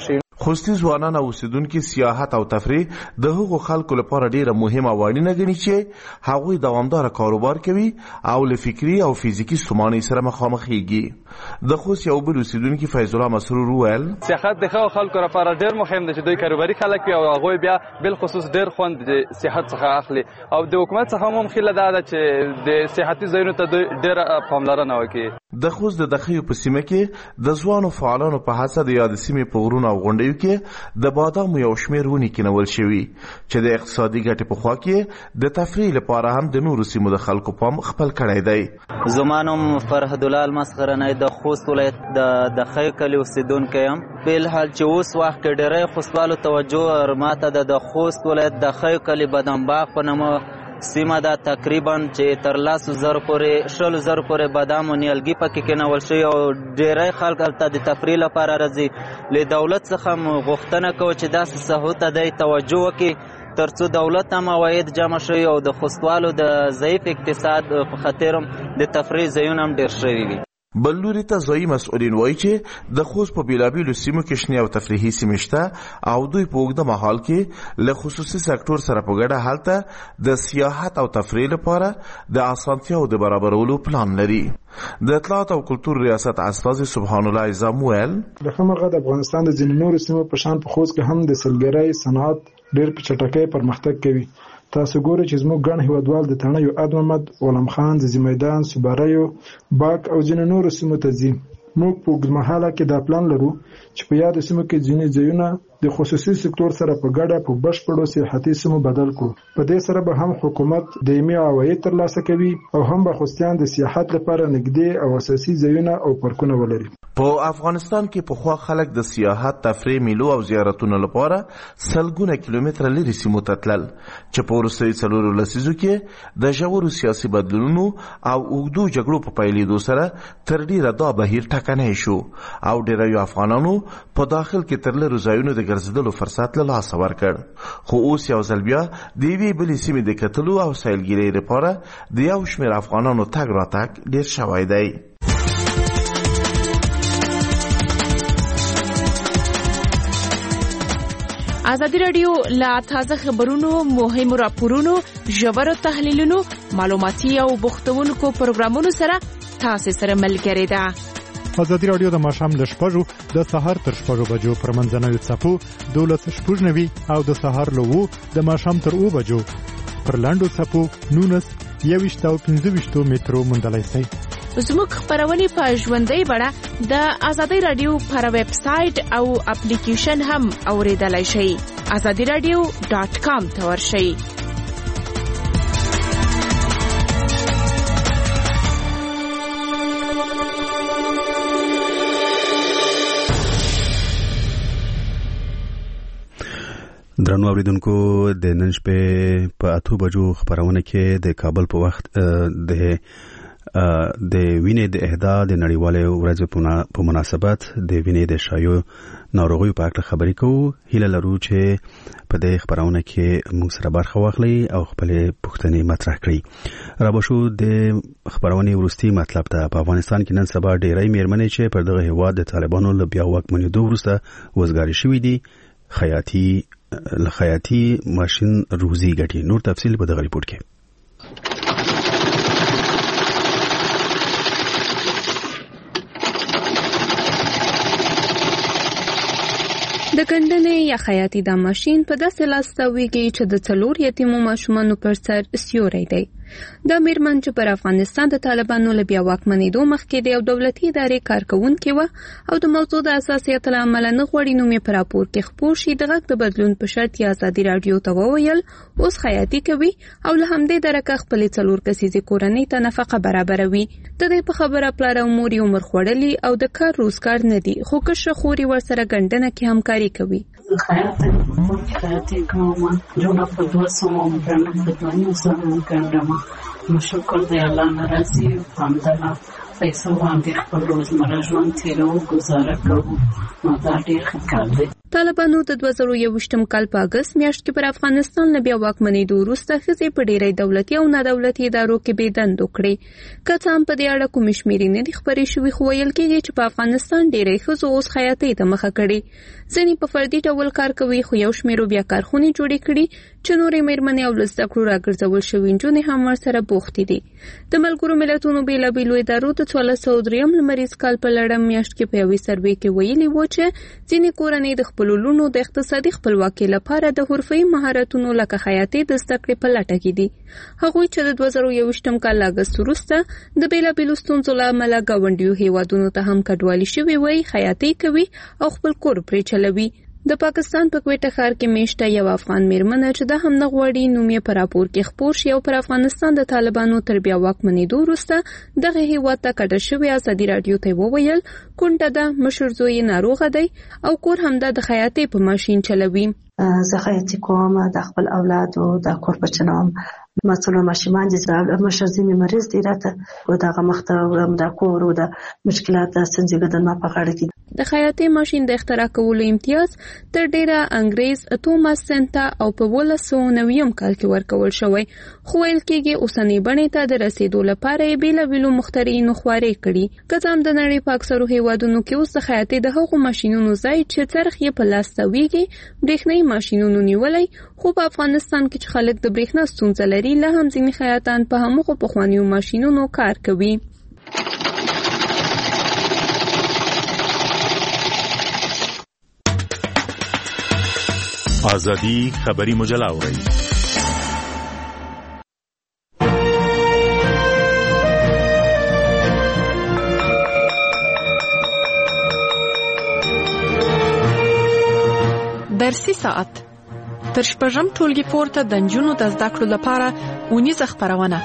خوستي ځوانان او اوسیدونکو سیاحت او تفریح د هغو خلکو لپاره ډیره مهمه او اړینه ګڼي چې هغوی دوامدار کاروبار کوي او له فکری او فزیکی ستونزو سره مخامخېږي. د خوست یو بل اوسیدونکو فیض الله مسرور وویل سیاحت د خلکو لپاره ډیر مهم دی چې دوی کاروباري خلک وي او هغوی بیا بل خصوص ډیر خوند د سیاحت څخه اخلي او د حکومت څخه هم خله ده چې د سیاحتي ځایونو ته ډیر پاملرنه وکړي. د خوست د دخیو په سیمه کې د ځوانو فعالانو په هڅه د یاد سیمې په غرونو او غونډیو کې د بادامو یو شمېر ونې کینول شوي چې د اقتصادي ګټې په خوا کې د تفریح لپاره هم د نورو سیمو د خلکو پام خپل کړی دی. زما نوم فرهد الله المسخرنی د خوست ولایت د دخیو کلي اوسیدونکی یم. بلحال چې اوس وخت کې ډېری خوستوالو توجه ماته د خوست ولایت دخیو کلي بادام باغ په نامه سیمه ده تقریبا چې تر لسو زرو پورې شلو زرو پورې بادام او نیالګي پکې کینول شوي او ډېری خلک هلته د تفریح لپاره راځي. له دولت څخه م غوښتنه کوو چې داسې ساحو ته دی توجه وکړي تر څو دولت هم عواید جمع شوي او د خوستوالو د ضعیف اقتصاد په خاطر هم د تفریح ځایونه هم ډېر شوي وي. بل لوري ته ځایي مسؤلین وایي چې د خوست په بېلابېلو سیمو کې شنې او تفریحي سیمې شته او دوی په اوږده مهال کې له خصوصي سکتور سره په ګډه هلته د سیاحت او تفریح لپاره د اسانتیاو د برابرولو پلان لري. د اطلاعات او کلتور ریاست استازي سبحان الله اعظم ویل د همغه د افغانستان د ځینو نورو سیمو په شان په خوست کې هم د سلګرۍ صنعت ډېر په چټکۍ پرمختګ کوي. تاسو ګورئ چې زموږ ګڼ هیوادوال د تڼیو اد محمد، غلام خان، ځاځي میدان، سوباریو، باک او ځینو نورو سیمو ته ځي. موږ په اوږدمهاله کې دا پلان لرو چې په یادو سیمو کې ځینې ځایونه د خصوصي سکتور سره په ګډه په بشپړو سیاحتي سیمو بدل کړو. په دې سره به هم حکومت دایمي عواید ترلاسه کوي او هم به خوستیان د سیاحت لپاره نږدې او اساسي ځایونه او پارکونه ولري. په افغانستان کې پخوا خلک د سیاحت، تفریح، میلو او زیارتونو لپاره سلګونه کیلومتره لرې سیمو ته تلل چې په وروستیو څلورو لسیزو کې د ژورو سیاسي بدلونونو او اوږدو جګړو په پیلېدو سره تر ډېره دا بهیر ټکنی شو او ډېریو افغانانو په داخل کې تر لرو ځایونو د ګرځېدلو فرصت له لاسه ورکړ. خو اوس یو ځل بیا د یوې بلې سیمې د کتلو او سیلګیرۍ لپاره د یو شمېر افغانانو تګ راتګ ډېر شوی دی. ازادي راډیو لا تازه خبرونو، مهمو راپورونو، ژورو تحلیلونو، معلوماتي او بوختونکو پروګرامونو سره تاسو سره ملګری ده. ازادي راډیو د ماښام له شپږو د سهار تر شپږو بجو پر منځنوي څپو دولس شپږ نوي او د سهار له اوو د ماښام تر اوو بجو پر لاندو څپو نونس یویشت او پنځه ویشتو مترو موندلی شئ. زموږ خبرونه په ژوندۍ بڼه د ازادي راډیو پر ویب سټ او اپلیکیشن هم اوریدلای شئ. ازادي راډیو ډاټ کام ته ورشئ. درنو اوریدونکو د نن شپې په اتو بجو خبرونه کې د کابل په وخت د د وینې د اهدا د نړیوالې ورځې په مناسبت د وینې د شایو ناروغیو په اړه خبرې کوو. هیله لرو چې په دې خبرونه کې موږ سره برخه واخلئ او خپل پوښتنې مطرح کړئ. را به شو د خبرونې وروستي مطلب ته. په افغانستان کې نن سبا ډېری مېرمنې چې پر دغه هېواد د طالبانو له بیا واکمنېدو وروسته وزګارې شوي دي خیاطي خیاطي ماشین روزي ګټي. نور تفصیل په دغه ریپورت کې. د ګندنې یا خیاطي دا ماشین په داسې لاس تاویږي چې د څلور یتیمو ماشومانو پر سر سیوری دی. دا میرمن چې پر افغانستان د طالبانو له بیا واکمنېدو مخکې د یو دولتي ادارې کارکوونکې وه او د موضوع د حساسیت له امله نه غواړي نوم یې په راپور کې خپور شي. د غږ د بدلون په شرط یې ازادي راډیو ته وویل اوس خیاطي کوي او له همدې درکه خپلې څلور کسیزې کورنۍ ته نفقه برابروي. د دې په خبره پلار او مور یې عمر خوړلي او د کار روزګار نه دي، خو کشره خور یې ورسره ګنډنه کې همکاري کوي. خیاطي کوم جوړه په دوه سوه ګنډم په دوه سوه ګنډم. نو شکر دی الله ناراضي همدغه پیسو باندې خپل روزمره ژوند تېرو ګزاره کوو. نو دا ډېر ښه کار دی. طالبانو د دوه زره یوویشتم کال په اګست میاشت کې پر افغانستان له بیا واکمنېدو وروسته ښځې په ډېری دولتي او نادولتي ادارو کې بې دندو کړې. که څه هم په دې اړه کومې شمېرې نه دي خپرې شوې، خو ویل کېږي چې په افغانستان ډېری ښځو اوس خیاطۍ ته مخه کړې. ځینې په فردي ډول کار کوي، خو یو شمېرو بیا کارخونې جوړې کړي چې نورې مېرمنې او له زده کړو راګرځول شوي نجونې هم ورسره بوختې دي. د ملګرو ملتونو بېلابېلو ادارو د څوارلس سوه درېیم لمریز کال په لړم میاشت کې په یوې سروې کې ویلي وو چې ځینې کورنۍ د خپلو لوڼو د اقتصادي خپلواکۍ لپاره د حرفه‌ایي مهارتونو لکه خیاطۍ د زده کړې په لټه کې دي. هغوی چې د دوه زره یوویشتم کال اګست وروسته د بېلابېلو ستونزو له امله ګاونډیو هیوادونو ته هم کډوالي شوي وای، خیاطۍ کوي او خپل کور پرې چلوي. د پاکستان په کویټه ښار کې میشته یو افغان میرمنه چې دا هم نه غواړي نوم یې په راپور کې خپور شي او پر افغانستان د طالبانو تر بیا واکمنېدو وروسته دغه هیواد ته کډه شوې ازادي راډیو ته وویل کونډه ده، مشر زوی یې ناروغه دی او کور همدا د خیاطۍ په ماشین چلوي. زه خیاطۍ کوم، د خپل اولاد او د کور په چلوم. مثلا ماشومان دي، مشر زوی مې مریض دی، راته او دغه مخته د کور او د مشکلات څنګه د ما په غاړه کې. د خیاطۍ ماشین د اختراع کولو امتیاز تر ډیره انګریز توماس سنتا او په ولس سوه نویم کال کې ورکول شوی، خو ویل کېږي اوسنۍ بڼې ته د رسیدو لپاره یې بېلابېلو مخترعینو خوارۍ کړي. که څه هم د نړۍ په اکثرو هیوادونو کې اوس د خیاطۍ د هغو ماشینونو ځای چې څرخ یې په لاس تاویږي برېښنایي ماشینونو نیولی، خو په افغانستان کې چې خلک د برېښنا ستونزه لري لا هم ځینې خیاطان په همغو پخوانیو ماشینونو کار کوي. آزادی خبری مجله اورئ. درسي ساعت تر شپږم ټولګي پورته د نجونو د زده کړو لپاره اونیزه خپرونه.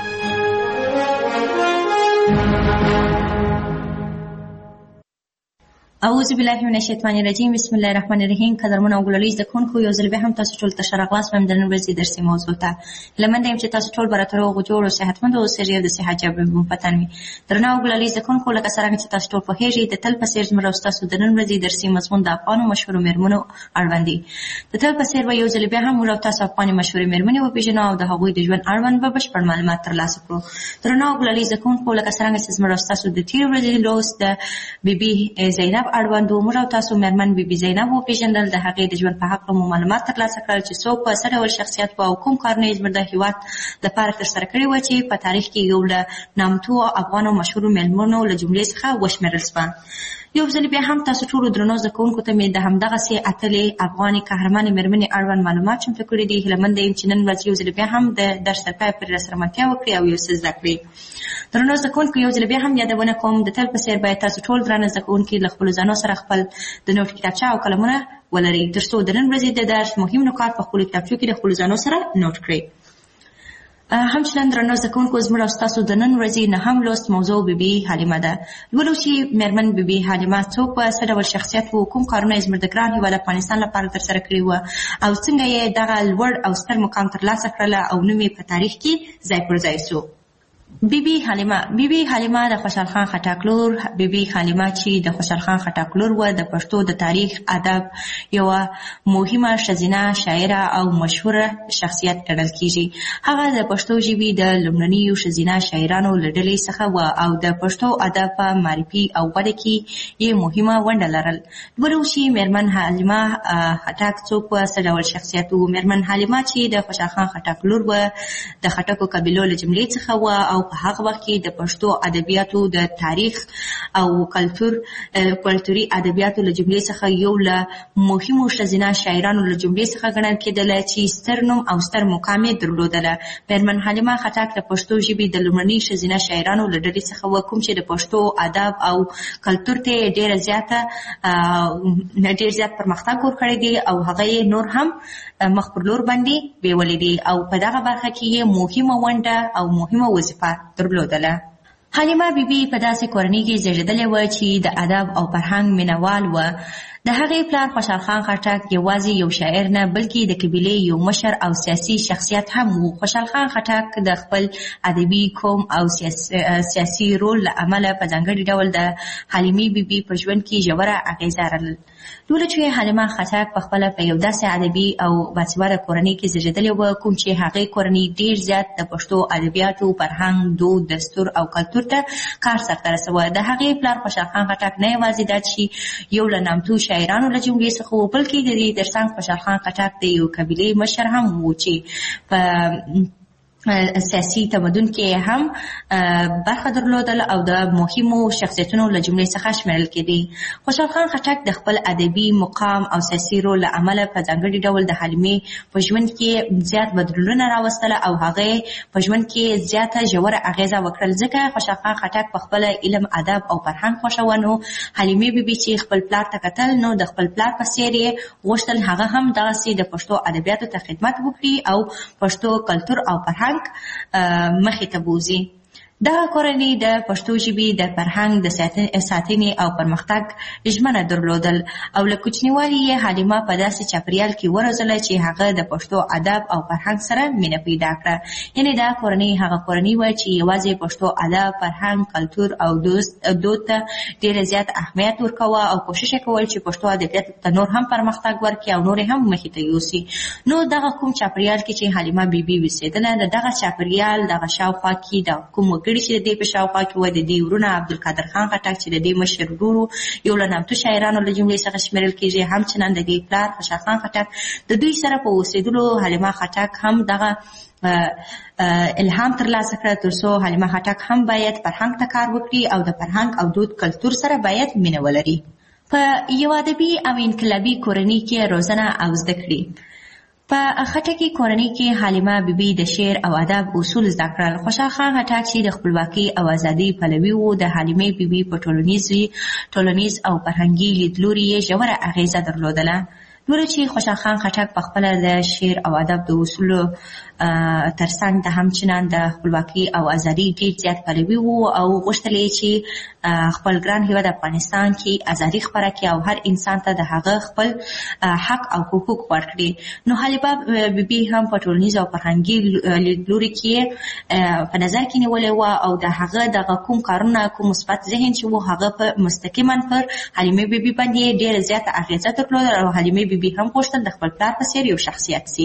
اعوذ بالله من الشیطان الرجیم، بسم الله الرحمن الرحیم. قدرمن او ګلالي زده کوونکو، یو ځل بیا هم تاسو ټول ته ښه راغلاست وایم د نن ورځې درسي موضوع ته. هیله منده یم چې تاسو ټول به راته روغ جوړ او صحتمند اوسئ او د صحت جواب مو په تن وي. درنه او ګلالي زده کوونکو، لکه څرنګه چې تاسو ټول پوهېږئ د تل په څېر زموږ او ستاسو د نن ورځې درسي مضمون د افغانو مشهورو مېرمنو اړوند دی. د تل په څېر به یو ځل بیا هم موږ او تاسو افغاني مشهورې مېرمنې وپېژنو او د هغوی د ژوند اړوند به بشپړ معلومات ترلاسه کړو. درنه او ګلالي زده کوونکو، لکه څرنګه چې زموږ او ستاسو د تېرې ورځې لوست د بیبي زینب اړوند و، موږ او تاسو مېرمن بیبي زینب وپېژندل، د هغې د ژوند په هکله مو معلومات ترلاسه کړل چې څوک په څه ډول شخصیت و او کوم کارونه یې زموږ د هېواد لپاره ترسره کړي وه چې په تاریخ کې یو له نامتو افغانو مشهورو مېرمنو له جملې څخه وشمېرل سوه. یو ځل بیا هم تاسو ټولو درنو زده کوونکو ته مې د همدغسې اتلې افغاني قهرمانې مېرمنې اړوند معلومات چمتو کړي دي. هیله منده یم چې نن ورځ یو ځل بیا هم د درس تر پایه پورې راسره ملتیا وکړي او یو څه زده کړي. درنو زده کوونکو، یو ځل بیا هم یادونه کوم د تل په څېر باید تاسو ټول درانه زده کوونکي له خپلو ځانو سره خپل د نوټ کتابچه او قلمونه ولرئ، تر څو د نن ورځې د درس مهم نکات په خپلو کتابچو کې د خپلو ځانو سره نوټ کړئ. همچنان درنو زده کوونکو، زموږ او ستاسو د نن ورځې نهم لوست موضوع بیبي حلیمه ده. لولو چې مېرمن بیبي حلیمه څوک وه، څه ډول شخصیت و، کوم کارونه یې زموږ د ګران هېواد افغانستان لپاره ترسره کړي وه او څنګه یې دغه لوړ او ستر مقام ترلاسه کړله او نوم یې په تاریخ کې ځای پر ځای سو. بیبي حلیمه بیبي حلیمه د خوشحال خان خټک لور بیبي حلیمه چې د خوشحال خان خټک لور وه، د پښتو د تاریخ ادب یوه مهمه ښځینه شاعره او مشهوره شخصیت ګڼل کیږي. هغه د پښتو ژبې د لومړنیو ښځینه شاعرانو له ډلې څخه وه او د پښتو ادب په معرفي او وده کې یې مهمه ونډه لرل. ولو چې مېرمن حلیمه خټک څوک وه، څه ډول شخصیت و. مېرمن حلیمه چې د خوشحال خان خټک لور وه، د خټکو قبیلو له جملې څخه وه او په هغه وخت کې د پښتو ادبیاتو د تاریخ او کلتور کلتوري ادبیاتو له جملې څخه یو له مهمو ښځینه شاعرانو له جملې څخه ګڼل کېدله چې ستر نوم او ستر مقام یې درلودله. مېرمن حلیمه خټک د پښتو ژبې د لومړني ښځینه شاعرانو له ډلې څخه وه، کوم چې د پښتو ادب او کلتور ته یې ډېره زیاته ډېر زیات پرمختګ ورکړی دی او هغه یې نور هم مخ پر لور باندې بیولې دي او په دغه برخه کې یې مهمه ونډه او مهمه وظیفه درلودله. حلیمه بیبي په داسې کورنۍ کې زیږېدلې وه چې د ادب او فرهنګ مینهوال وه. د هغې پلار خوشحال خان خټک یوازې یو شاعر نه بلکې د قبیلې یو مشر او سیاسي شخصیت هم و. خوشحال خان خټک د خپل ادبي کوم او سیاسي رول له امله په ځانګړي ډول د حلیمې بیبي په ژوند کې ژوره اغیزه لرله. لوله چې حلیمه خټک په خپله په یو داسې ادبي او باسواده کورنۍ کې زیږېدلې وه کوم چې هغې کورنۍ ډېر زیات د پښتو ادبیاتو، فرهنګ، دود، دستور او کلتور ته کار سرته رسوه. د هغې پلار خوشحال خان خټک نه یوازې دا چې یو له نامتو شاعرانو له جملې څخه و بلکې د دې ترڅنګ خوشحال خان خټک د یو قبیلې مشر هم و چې په سیاسي تمدن کې هم برخه درلودل او د مهمو شخصیتونو له جملې څخه شمیرل کېدی. خوشحال خان خټک د خپل ادبي مقام او سیاسي رول له امله په ځانګړي ډول د حلیمې په ژوند کې زیات بدلونونه راوستله او هغې په ژوند کې زیاته ژوره اغیزه وکړل. ځکه خوشحال خان خټک په خپله علم، ادب او فرهنګ خوښوه. نو حلیمې بیبي چې خپل پلار ته کتل نو د خپل پلار په څېر یې غوښتل هغه هم دغسې د پښتو ادبیاتو ته خدمت وکړي او پښتو کلتور او فرهنګ مخې ته بوزي. دغه کورنۍ د پښتو ژبې د فرهنګ د ساتنې او پرمختګ ژمنه درلودل او له کوچنیوالي یې حلیمه په داسې چاپریال کې وروزله چې هغه د پښتو ادب او فرهنګ سره مینه پیدا کړه. یعنې دا کورنۍ هغه کورنۍ وه چې یوازې پښتو ادب، فرهنګ، کلتور او دود ته ډېر زیات اهمیت ورکوه او کوشش یې کول چې پښتو ادبیاتو ته نور هم پرمختګ ورکړي او نور هم مخې ته یوسي. نو دغه کوم چاپریال کې چې حلیمه بیبي اوسېدله د دغه چاپریال دغه شاوخوا کې د کوم وګړي چې د دې په شاوخوا کې وه د دې ورونه عبدالقادر خان خټک چې د دې مشر ورور یو له نامتو شاعرانو له جملې څخه شمیرل کېږي، همچنان د دې پلار خوشحال خان خټک د دوی سره په اوسېدلو حلیمه خټک هم دغه الهام ترلاسه کړه تر څو حلیمه خټک هم باید فرهنګ ته کار وکړي او د فرهنګ او دود کلتور سره باید مینه ولري. په یو ادبي او انقلابي کورنۍ کې روزنه او زده کړې. په خټکي کورنۍ کې حلیمه بیبي د شعر او ادب اصول زده کړل. خوشحال خان خټک چې د خپلواکۍ او ازادۍ پلوي و د حلیمې بیبي په ټولنیز او فرهنګي لیدلوري یې ژوره اغیزه درلودله. لوله چې خوشحال خان خټک په خپله د شعر او ادب د اصولو ترڅنګ د همچنان د خپلواکۍ او ازادۍ ډېر زیات پلوي و او غوښتل یې چې خپل ګران هېواد افغانستان کې ازادي خپره کړي او هر انسان ته د هغه خپل حق او حقوق ورکړي. نو حلیمه بیبي هم په ټولنیز او فرهنګي لیدلوري کې په نظر کې نیولې وه او د هغه دغه کوم کارونه کوم مثبت ذهن چې و هغه په مستقیما پر حلیمې بیبي باندې ډېره زیاته اغېزه درلوده او حلیمې بیبي هم غوښتل د خپل پلار په څېر یو شخصیت سي.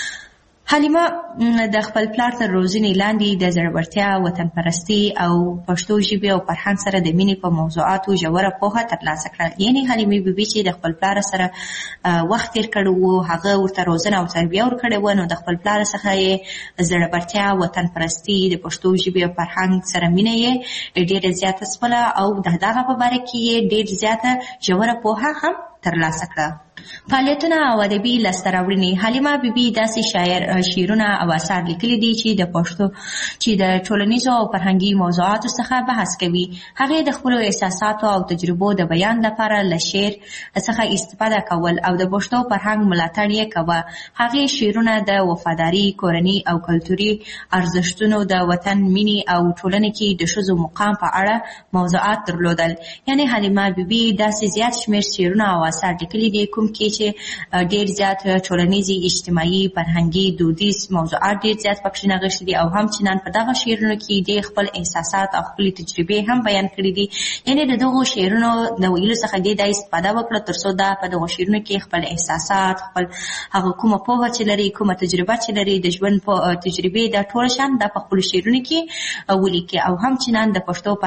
حلیمه د خپل پلار تر روزنې لاندې د زړورتیا، وطن پرستي او پښتو ژبې او فرهنګ سره د مینې په موضوعاتو ژوره پوهه ترلاسه کړه. یعنې حلیمې بیبي چې د خپل پلار سره وخت تېر کړی و هغه ورته روزنه او تربیه ورکړې وه. نو د خپل پلار څخه یې زړورتیا، وطن پرستي، د پښتو ژبې او فرهنګ سره مینه یې ډېره زیاته سپله او د دغه په باره کې یې ډېر زیاته ژوره پوهه هم ترلاسه کړه. فعالیتونه او ادبي لاسته راوړنې. حلیمه بیبي داسې شاعر شعرونه او اثار لیکلي دي چې د پښتو چې د ټولنیزو او فرهنګي موضوعاتو څخه بحث کوي. هغې د خپلو احساساتو او تجربو د بیان لپاره له شعر څخه استفاده کول او د پښتو فرهنګ ملاتړ یې کوه. هغې شعرونه د وفاداري، کورنۍ او کلتوري ارزښتونو، د وطن مینې او ټولنې کې د ښځو مقام په اړه موضوعات درلودل. یعنې حلیمه بیبي داسې زیات شمېر شعرونه او اثار لیکلي دي کوم کې چې ډېر زیات ټولنیزي، اجتماعي، فرهنګي، دودیز موضوعات ډېر زیات پکې نغښتي دي او همچنان په دغه شعرونو کې ډېر خپل احساسات او خپلې تجربې هم بیان کړي دي. یعنې د دغو شعرونو د ویلو څخه دې دا استفاده وکړه تر څو دا په دغو شعرونو کې خپل احساسات، خپل هغه کومه پوهه چې لري، کومه تجربه چې لري، د ژوند تجربې دا ټول شان دا په خپلو شعرونو کې ولیکي او همچنان د پښتو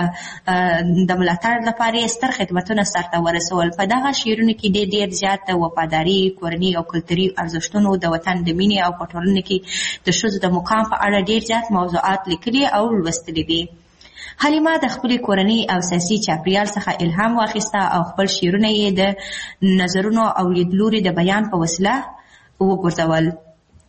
فرهنګ د ملاتړ لپاره یې ستر خدمتونه سرته ورسول. په دغه شعرونو کې ډېر ډېر زیات د وفاداري، کورنۍ او کلتوري ارزښتونو، د وطن د مینې او په ټولنه کې د ښځو د مقام په اړه ډېر زیات موضوعات لیکلي او لوستلي دي. حلیمه د خپلې کورنۍ او سیاسي چاپریال څخه الهام واخیسته او خپل شعرونه یې د نظرونو او لیدلوري د بیان په وسیله وګرځول.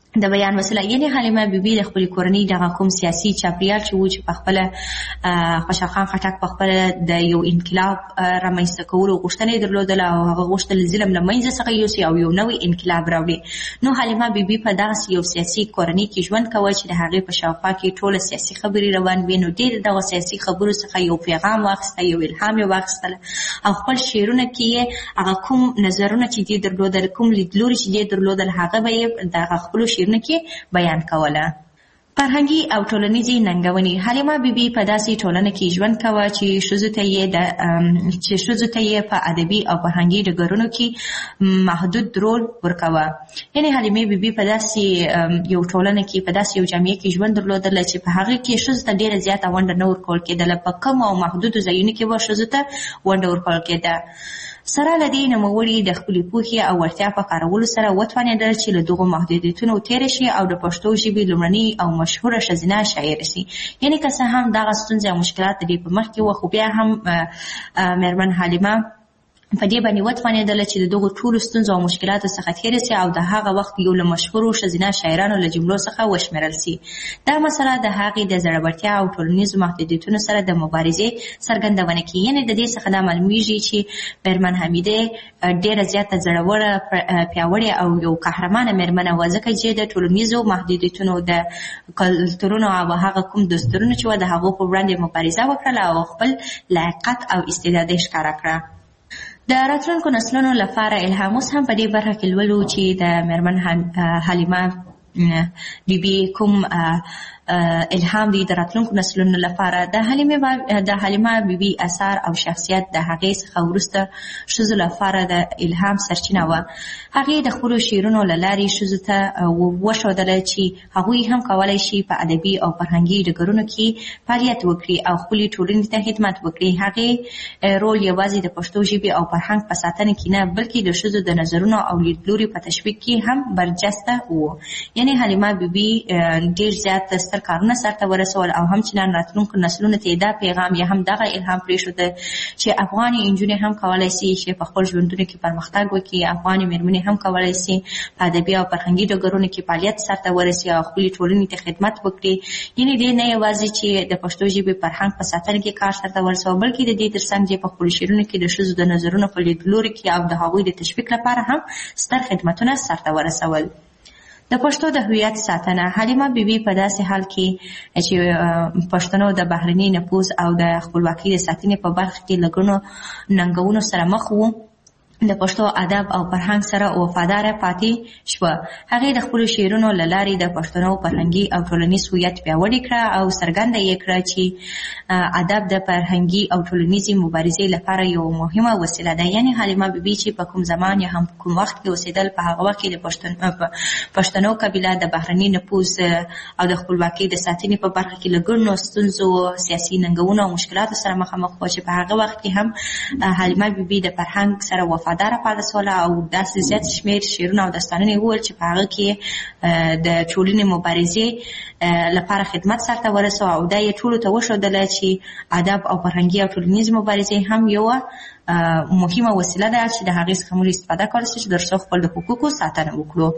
د بیان وسیله. یعنی حلیمه بیبي د خپل کورنۍ دغه کوم سیاسي چاپیریال چې و چې په خپل خوشحال خان خټک په خپل د یو انقلاب رامنځته کولو غوښتنه درلودله او هغه غوښتل ظلم له منځه څخه یوسي او یو نوی انقلاب راوړي. نو حلیمه بیبي په دغسې یو سیاسي کورنۍ کې ژوند کوه چې د هغې په شاوخوا کې ټوله سیاسي خبرې روان وي. نو ډېر دغه سیاسي خبرو څخه یو پیغام واخیسته، یو الهام یې واخیستله او خپل شعرونه کې یې هغه کوم نظرونه چې دې درلودل، کوم لیدلوري چې دې درلودل، هغه به یې د خپلو شعرونه کې بیان کوله. فرهنګي او ټولنیزې ننګونې. حلیمه بیبي په داسې ټولنه کې ژوند کوه چې ښځو ته یې د چې ښځو ته یې په ادبي او فرهنګي ډګرونو کې محدود رول ورکوه. یعنې حلیمه بیبي په داسې یو ټولنه کې په داسې یو جامعه کې ژوند درلودله چې په هغې کې ښځو ته ډېره زیاته ونډه نه ورکول کېدله. په کم او محدودو ځایونو کې به ښځو ته ونډه ورکول کېده. سره له دې نوموړي د خپلې پوهې او وړتیا په کارولو سره وتوانېدل چې له دغو محدودیتونو تېره شي او د پښتو ژبې لومړنۍ او مشهوره ښځینه شاعره شي. یعنې که څه هم دغه ستونزې او مشکلات د دې په مخ کې وه، خو بیا هم مېرمن حلیمه په دې باندې وتوانېدله چې د دغو ټولو ستونزو او مشکلاتو څخه تېره سي او د هغه وخت یو له مشهورو ښځینه شاعرانو له جملو څخه وشمېرل سي. دا مسله د هغې د زړورتیا او ټولنیزو محدودیتونو سره د مبارزې څرګندونه کوي. یعنې د دې څخه دا معلومیږي چې مېرمن حمیدې ډېره زیاته زړوره، پیاوړې او یو قهرمانه مېرمنه وه، ځکه چې د ټولنیزو محدودیتونو، د کلتورونو او هغه کوم دستورونه چې وه د هغو په وړاندې مبارزه وکړله او خپل لایقت او استعداد یې ښکاره کړه. د راتلونکو نسلونو لپاره الهام. اوس هم په دې برخه کې لولو چې د مېرمن حلیمه بیبي کوم الهام دی د راتلونکو نسلونو لپاره. د حلیمه د حلیمه بیبي اثار او شخصیت د هغې څخه وروسته ښځو لپاره د الهام سرچینه وه. هغې د خپلو شعرونو له لارې ښځو ته وښودله چې هغوی هم کولی شي په ادبي او فرهنګي ډګرونو کې فعالیت وکړي او خپلې ټولنې ته خدمت وکړي. هغې رول یوازې د پښتو ژبې او فرهنګ په ساتنه کې نه، بلکې د ښځو د نظرونو او لیدلوري په تشویق کې هم برجسته و. یعنې حلیمه بیبي ډېر زیات ستر کارونه سرته ورسول او همچنان راتلونکو نسلونو ته دا پیغام یا هم دغه الهام پرېښوده چې افغاني نجونې هم کولی شي چې په خپل ژوندونو کې پرمختګ وکړي. افغاني مېرمنې هم کولی شي په ادبي او فرهنګي ډګرونو کې فعالیت سرته ورسي او خپلې ټولنې ته خدمت وکړي. یعنې دې نه یوازې چې د پښتو ژبې فرهنګ په ساتنه کې کار سرته ورسوه، بلکې د دې تر څنګ چې په خپلو شعرونو کې د ښځو د نظرونو په لیدلوري کې او د هغوی د تشویق لپاره هم ستر خدمتونه سرته ورسول. د پښتو د هویت ساتنه. حلیمه بیبي په داسې حال کې چې پښتنو د بهرني نفوذ او د خپلواکۍ د ساتنې په برخه کې له ګڼو ننګونو سره مخ وو، د پښتو ادب او فرهنګ سره وفاداره پاتې شوه. هغې د خپلو شعرونو له لارې د پښتنو فرهنګي او ټولنیز هویت پیاوړی کړه او څرګنده یې کړه چې ادب د فرهنګي او ټولنیزې مبارزې لپاره یو مهمه وسیله ده. یعنې حلیمه بیبي چې په کوم زمان یا هم کوم وخت کې اوسېدل، په هغه وخت کې د پښتنو قبیله د بهرني نفوذ او د خپلواکۍ د ساتنې په برخه کې له ګڼو ستونزو، سیاسي ننګونو او مشکلاتو سره مخامخ وه چې په هغه وخت کې هم حلیمه بیبي د فرهنګ سره وفاداره پاتې شوله او داسې زیات شمېر شعرونه او داستانونه یې وویل چې په هغه کې د ټولنې مبارزې لپاره خدمت سرته ورسوه او دا یې ټولو ته وښودله چې ادب او فرهنګي او ټولنیزې مبارزې هم یوه مهمه وسیله ده چې د هغې څخه موږ استفاده کولی شو چې تر څو خپل د حقوقو ساتنه وکړو.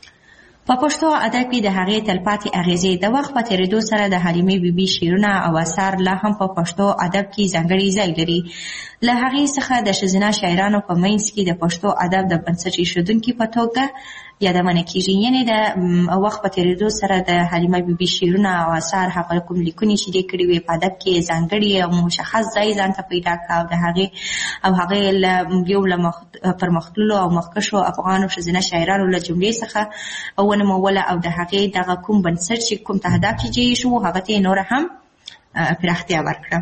په پښتو ادب کې د هغې تلپاتې اغیزې. د وخت په تېرېدو سره د حلیمې بیبي شعرونه او اثار لا هم په پښتو ادب کې ځانګړی ځای لري. له هغې څخه د ښځینه شاعرانو په منځ کې د پښتو ادب د بنسټ ایښودونکي په توګه یادونه کېږي. یعنې د وخت په تېرېدو سره د حلیمه بیبي شعرونه او اثار، هغه کوم لیکنې چې دې کړي وې په ادب کې ځانګړي او مشخص ځای ځان ته پیدا کړه او د هغې او هغې له یو له پرمختللو او مخکښو افغانو ښځینه شاعرانو له جملې څخه ونوموله او د هغې دغه کوم بنسټ چې کوم تهداب چې جوړ شو هغه ته یې نوره هم پراختیا ورکړه.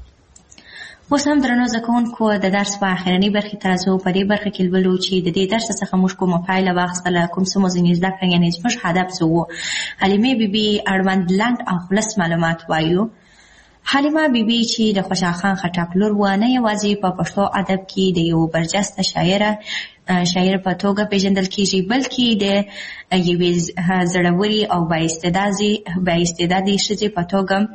اوس هم درنو زده کوونکو د درس په اخرنۍ برخې ته راځو. په دې برخه کې لولو چې د دې درس څخه موږ کومه پایله واخیستله، کوم څه مو ځینې زده کړه، یعنې زموږ هدف څه و. حلیمې بیبي اړوند لنډ او خلص معلومات وایو. حلیمه بیبي چې د خوشحال خان خټک لور وه، نه یوازې په پښتو ادب کې د یو برجسته شاعره شاعر په توګه پیژندل کېږي، بلکې د یوې زړورې او بااستعدادې ښځې په توګه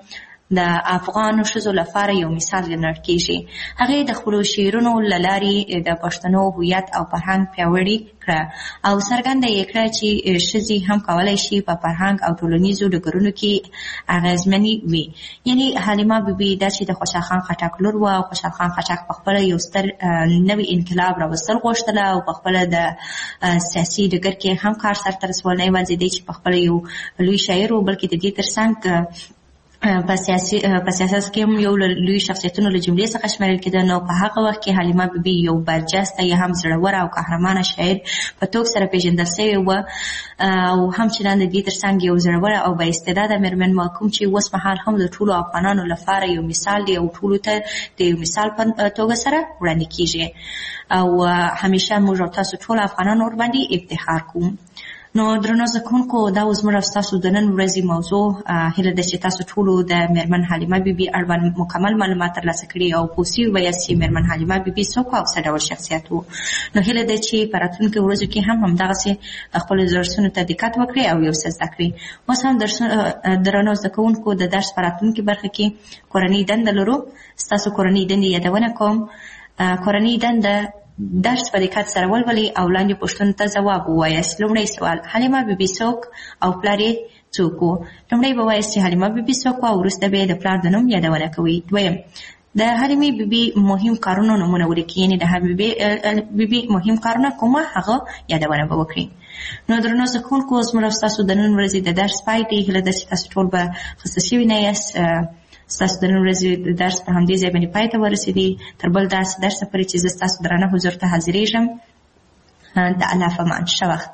د افغان ښځو لپاره یو مثال ګڼل کیږي. هغې د خپلو شعرونو له لارې د پښتنو هویت او فرهنګ پیاوړي کړه او څرګنده یې کړه چې ښځې هم کولی شي په فرهنګ او ټولنیزو ډګرونو کې اغېزمنې وي. یعنې حلیمه بیبي دا چې د خوشحال خان خټک لور وه او خوشحال خان خټک پخپله یو ستر نوي انقلاب راوستل غوښتله او پخپله د سیاسي ډګر کې هم کار سرته رسول، نه یوازې دی چې پخپله یو لوی شاعر و بلکې د دې تر څنګ په سیاسي په سیاست کې هم یو لوی شخصیتونو له جملې څخه شمیرل کېده. نو په هغه وخت کې حلیمه بیبي یو برجسته یا هم زړوره او قهرمانه شاعر په توګه سره پیژندل شوې وه او همچنان د دې تر څنګ یو زړوره او با استعداده مېرمن وه، کوم چې اوس مهال هم د ټولو افغانانو لپاره یو مثال دی او ټولو ته د یو مثال په توګه سره وړاندې کېږي او همیشه موږ او تاسو ټول افغانان ورباندې افتخار کوو. نو درنو زده کوونکو، دا اوس موږ ستاسو د نن ورځې موضوع. هیله ده چې تاسو ټولو د مېرمن حلیمه بیبي اړوند مکمل معلومات ترلاسه کړي او پوه سوي ویاست چې مېرمن حلیمه بیبي څوک او څه ډول شخصیت و. نو هیله ده چې په راتلونکو ورځو کې هم همدغسې خپلو درسونو ته دقت وکړئ او یو څه زده کړئ. اوس هم درنو زده کوونکو، د درس په راتلونکي برخه کې کورنۍ دنده لرو. ستاسو کورنۍ دندې یادونه کوم. کورنۍ دنده درس په دقت سره ولولئ او لاندې پوښتنو ته ځواب ووایاست. لومړی سوال: حلیمه بیبي څوک او پلار یې څوک و؟ لومړی به وایاست چې حلیمه بیبي څوک و او وروسته به یې د پلار د نوم یادونه کوئ. دویم: د حلیمې بیبي مهم کارونو نومونه ولیکئ، یعنې د حلیمې بیبي مهم کارونه کومه هغه یادونه به وکړئ. نو درنو زده کوونکو، زموږ ستاسو د نن ورځې د درس پای دی. هیله ده چې تاسو ټول به خسته شوي نه یاست. ستاسو د نن ورځې د درس په همدې ځای باندې پای ته ورسېدي. تر بل داسې درس پورې چې زه ستاسو درانه حضور ته حاضرېږم. د الله په امان. ښه وخت.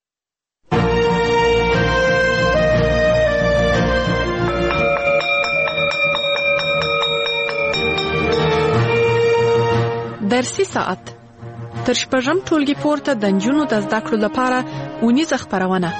درسي ساعت تر شپږم ټولګي پورته د نجونو د زده کړو لپاره اونیزه خپرونه.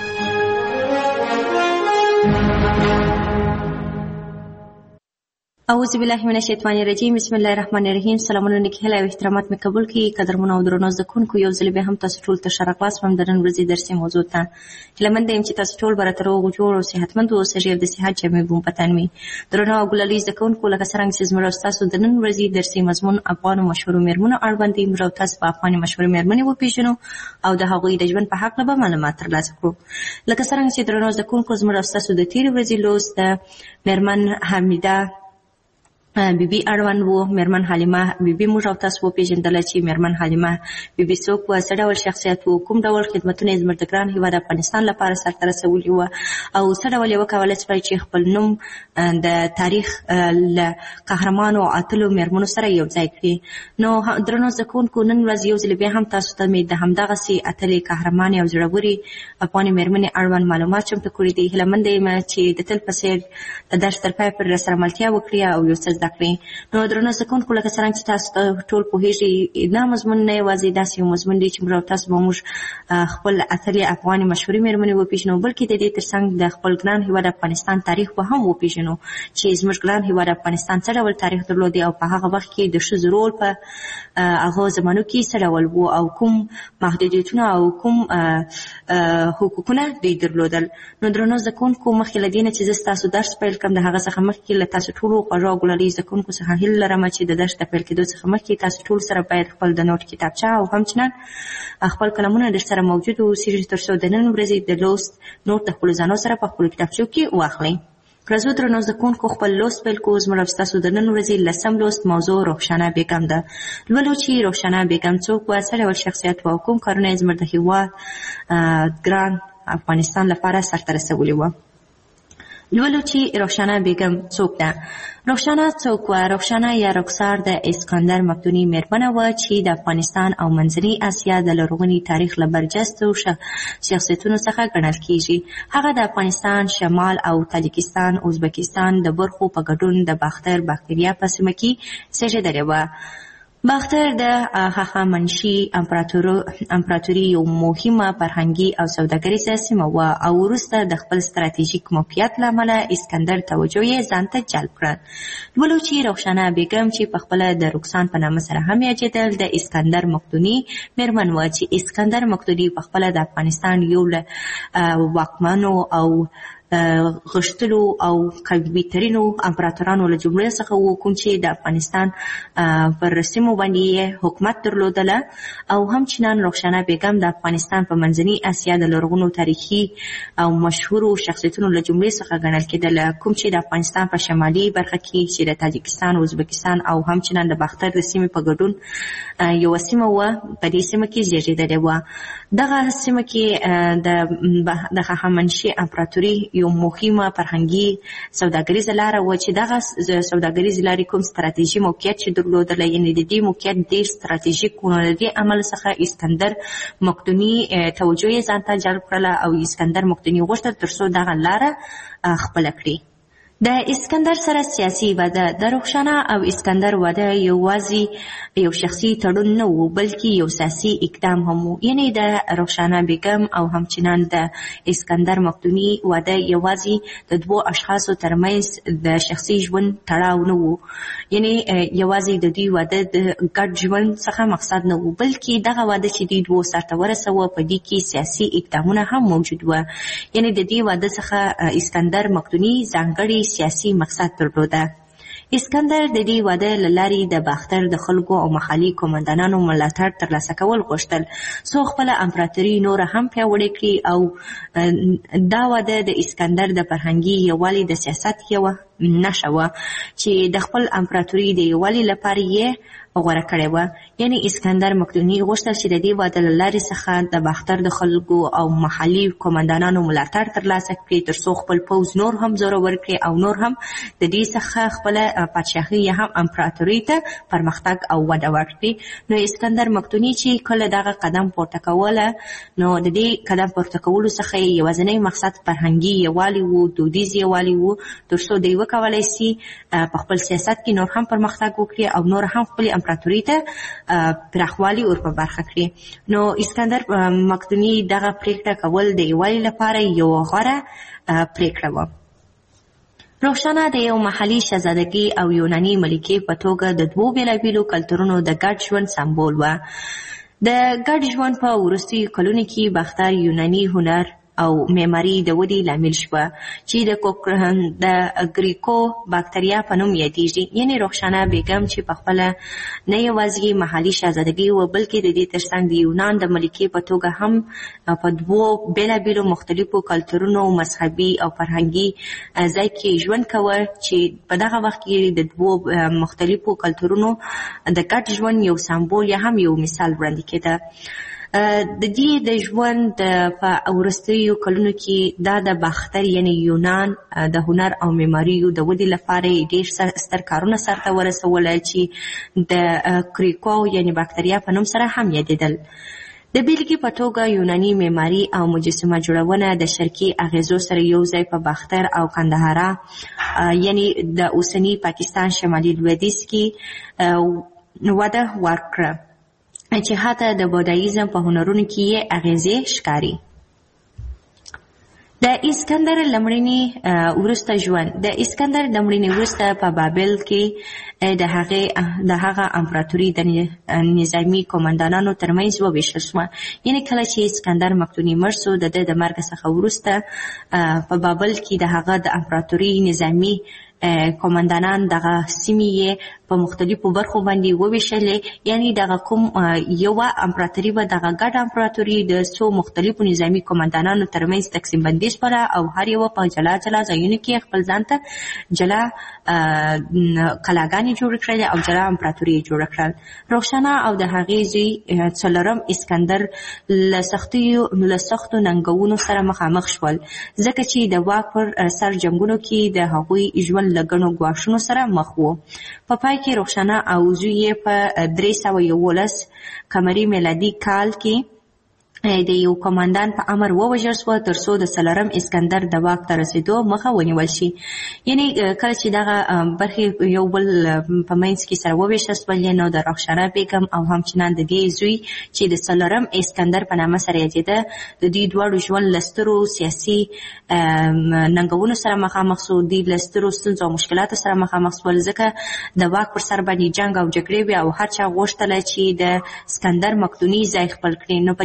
اعوذ بالله من الشیطان الرجیم. بسم الله الرحمن الرحیم. سلامونه نیکې هیلې او احترامات مې قبول کړئ. قدرمنو او درنو زده کوونکو، یو ځل بیا هم تاسو ټول ته ښه راغلاست وم د نن ورځې درسي موضوع ته. هیله منده یم چې تاسو ټول به راته روغ جوړ او صحتمند اوسئ او د صحت جامې به مو په تن وي. درنو او ګلالي زده کوونکو، لکه څرنګه چې زموږ او ستاسو د نن ورځې درسي مضمون افغانو مشهورو مېرمنو اړوند دی، موږ او تاسو به افغاني مشهورې مېرمنې وپېژنو او د هغوی د ژوند په هکله به معلومات ترلاسه کړو. لکه څرنګه چې درنو زده کوونکو، زموږ او ستاسو د تېرې ورځې لوست د مېرمن حمیده بیبي اړوند وو. مېرمن حلیمه بیبي موږ او تاسو وپېژندله چې مېرمن حلیمه بیبي څوک وه، څه ډول شخصیت و، کوم ډول خدمتونه یې زموږ د ګران هېواد افغانستان لپاره سرته رسولي وه او څه ډول یې وکولی شوی چې خپل نوم د تاریخ له قهرمانو او اتلو مېرمنو سره یو ځای کړي. نو درنو زده کوونکو، نن ورځ یو ځل بیا هم تاسو ته مې د همدغسې اتلې قهرمانې او زړورې افغاني مېرمنې اړوند معلومات چمتو کړي دي. هیله منده یم چې د تل په څېر د درس تر پایه پورې راسره ملتیا وکړي او یو څه زده کړئ. نو درنو زده کوونکو، لکه څرنګه چې تاسو ټول پوهېږئ، دا مضمون نه یوازې داسې یو مضمون دی چې موږ او تاسو به موږ خپل اتلې افغاني مشهورې مېرمنې وپېژنو، بلکې د دې تر څنګ د خپل ګران هېواد افغانستان تاریخ به هم وپېژنو چې زموږ ګران هېواد افغانستان څه ډول تاریخ درلودی او په هغه وخت کې د ښځو رول په هغو زمانو کې څه ډول و او کوم محدودیتونه او کوم حقوقونه دوی درلودل. نو درنو زده کوونکو، مخکې له دې نه چې زه ستاسو درس پیل کړم، د هغه څخه مخکې له تاسو ټولو خوږو او ګلالي زده کوونکو څخه هیله لرم چې د درس د پیل کېدو څخه مخکې تاسو ټول سره باید خپل د نوټ کتابچه او همچنان خپل قلمونه در سره موجود واوسېږي، تر څو د نن ورځې د لوست نوټ د خپلو ځانو سره په خپلو کتابچو کې واخلئ. راځو درنو زده کوونکو، خپل لوست پیل کوو. زموږ او ستاسو د نن ورځې لسم لوست موضوع رخشانه بیګم ده. لولو چې رخشانه بیګم څوک وه، څه ډول شخصیت وه او کوم کارونه یې زموږ د هېواد ګران افغانستان لپاره سرته رسولي وه. لولو چې رخشانه بیګم څوک ده. رخشانه څوک وه؟ رخشانه یا رخسار د اسکندر مقدوني مېرمنه وه چې د افغانستان او منځنۍ اسیا د لرغوني تاریخ له برجستو شخصیتونو څخه ګڼل کېږي. هغه د افغانستان شمال او تاجکستان ازبکستان د برخو په ګډون د باختر باکتریا په سیمه کې زېږېدلې وه. باختر د هخامنشي امپراتوري یو مهمه فرهنګي او سوداګریزه سیمه وه او وروسته د خپل ستراتیژیک موقعیت له امله اسکندر توجه یې ځان ته جلب کړه. لولو چې رخشانه بیګم چې پخپله د رکسان په نامه سره هم یادېدل، د اسکندر مقدوني مېرمن وه چې اسکندر مقدوني پخپله د افغانستان یو له واکمنو او غښتلو او قوي ترینو امپراتورانو له جملې څخه و، کوم چې د افغانستان پر سیمو باندې حکومت درلودله، او همچنان رخسانه بیګم د افغانستان په منځني اسیا د لرغونو تاریخي او مشهورو شخصیتونو له جملې څخه ګڼل کېدله، کوم چې د افغانستان په شمالي برخه کې چې د تاجکستان، ازبکستان او همچنان د باختر د سیمې په ګډون یوه سیمه وه، په دې سیمه کې زیږېدلې وه. دغه سیمه کې د د هخامنشي امپراتوري یو مهمه فرهنګي سوداګریزه لاره وه، چې دغه سوداګریزې لارې کوم ستراتیژي موقعیت چې درلودله، یعنې د دې موقعیت ډېر ستراتیژیک و. د دې عمل څخه اسکندر مقدوني توجه یې ځان ته جلب کړله، او اسکندر مقدوني غوښتل تر څو دغه لاره خپله کړي. د اسکندر سره سیاسي واده د رخسانه او اسکندر واده یوازې یو شخصي تړون نه و، بلکې یو سیاسي اقدام هم و. یعنې د رخسانه بیګم او همچنان د اسکندر مقدوني واده یوازې د دوو اشخاصو ترمنځ د شخصي ژوند تړاو نه و، یعنې یوازې د دوی واده د ګډ ژوند څخه مقصد نه و، بلکې دغه واده چې دوی دوو سرته ورسوه په دې کې سیاسي اقدامونه هم موجود وه. یعنې د دې واده څخه اسکندر مقدوني ځانګړي سیاسي مقصد درلوده. اسکندر د دې واده له لارې د باختر د خلکو او محلي قومندانانو ملاتړ ترلاسه کول غوښتل، څو خپله امپراتوري نوره هم پیاوړې کړي، او دا واده د اسکندر د فرهنګي یووالي د سیاست یوه نښه وه چې د خپل امپراتوري د یووالي لپاره یې غوره کړې وه. یعنې اسکندر مقدوني غوښتل چې د دې واده له لارې څخه د باختر د خلکو او محلي قومندانانو ملاتړ ترلاسه کړي، تر څو خپل پوځ نور هم زورور کړي او نور هم د دې څخه خپله پادشاهي یا هم امپراتوري ته پرمختګ او وده ورکړي. نو اسکندر مقدوني چې کله دغه قدم پورته کوله، نو د دې قدم پورته کولو څخه یې یوازینی مقصد فرهنګي یووالي و، دودیز یووالي و، تر څو دوی وکولی سي په خپل سیاست کې نور هم پرمختګ وکړي او نور هم خپلې امپراتوري ته پراخوالی ور په برخه کړي. نو اسکندر مقدوني دغه پریکړه کول د یووالي لپاره یو غوره پریکړه وه. رخسانه د یو محلي شهزادګۍ او یوناني ملکې په توګه د دوو بېلابېلو کلتورونو د ګډ ژوند سمبول وه. د ګډ ژوند په وروستیو کلونو کې باختر یوناني هنر او معماري د ودې لامل شوه چې د د ګریکو باکتریا په نوم یادېږي. یعنې رخسانه بیګم چې په خپله نه یوازې محلي شهزادګۍ وه، بلکې د دې ترڅنګ د یونان د ملکې په توګه هم په دوو بېلابېلو مختلفو کلتورونو، مذهبي او فرهنګي ځای کې ژوند کوه، چې په دغه وخت کې د دوو مختلفو کلتورونو د ګډ ژوند یو سمبول یا هم یو مثال وړاندې کېده. د دې د ژوند په وروستیو کلونو کې دا د باختر یعنی یونان د هنر او معماریو د ودې لپاره ډېر ستر کارونه سرته ورسول چې د کریکو یعنی باکتریا په نوم سره هم یادېدل. د بیلګې په توګه یوناني معماري او مجسمه جوړونه د شرقي اغیزو سره یو ځای په باختر او کندهارا یعنی د اوسني پاکستان شمالي لویدیځ کې وده ورکړه، چې حتی د بودایزم په هنرونو کې یې اغیزې ښکاري. د اسکندر لمړني وروسته ژوند د اسکندر لمړني وروسته په بابل کې د هغې د هغه امپراتوري د نظامي قومندانانو ترمنځ وویشل شوه. یعنې کله چې اسکندر مقدوني مړ سو، د ده د مرګ څخه وروسته په بابل کې د هغه د امپراتوري نظامي قومندانان دغه سیمې په مختلفو برخو باندې وویشلې. یعنی دغه کوم یوه امپراتوري به دغه ګډ امپراتوري د څو مختلفو نظامي قومندانانو ترمنځ تقسیم بندي شوله، او هر یوه په جلا جلا ځایونو کې خپل ځان ته جلا قلاګانې جوړې کړلې او جلا امپراتوري یې جوړه کړل. رخسانه او د هغې زوی څلورم اسکندر له سختیو له سختو ننګونو سره مخامخ شول، ځکه چې د واک پر سر جنګونو کې د هغوی ژوند له ګڼو ګواښونو سره مخ و. په پای کې رخسانه او زوی یې په درې سوه یولس قمري میلادي کال کې د یو قومندان په امر ووژل شوه، تر څو د څلورم اسکندر د واک ته رسېدو مخه ونیول شي. یعنی کله چې دغه برخې یو بل په منځ کې سره وویشل شولې، نو د رخسانه بیګم او همچنان د دې زوی چې د څلورم اسکندر په نامه سره یادېده، د دې دواړو ژوند له سترو سیاسي ننګونو سره مخامخ شو. دوی له سترو ستونزو او مشکلاتو سره مخامخ شول، ځکه د واک پر سر باندې جنګ او جګړې وې او هر چا غوښتله چې د اسکندر مقدوني ځای خپل کړي. نو په دې وخت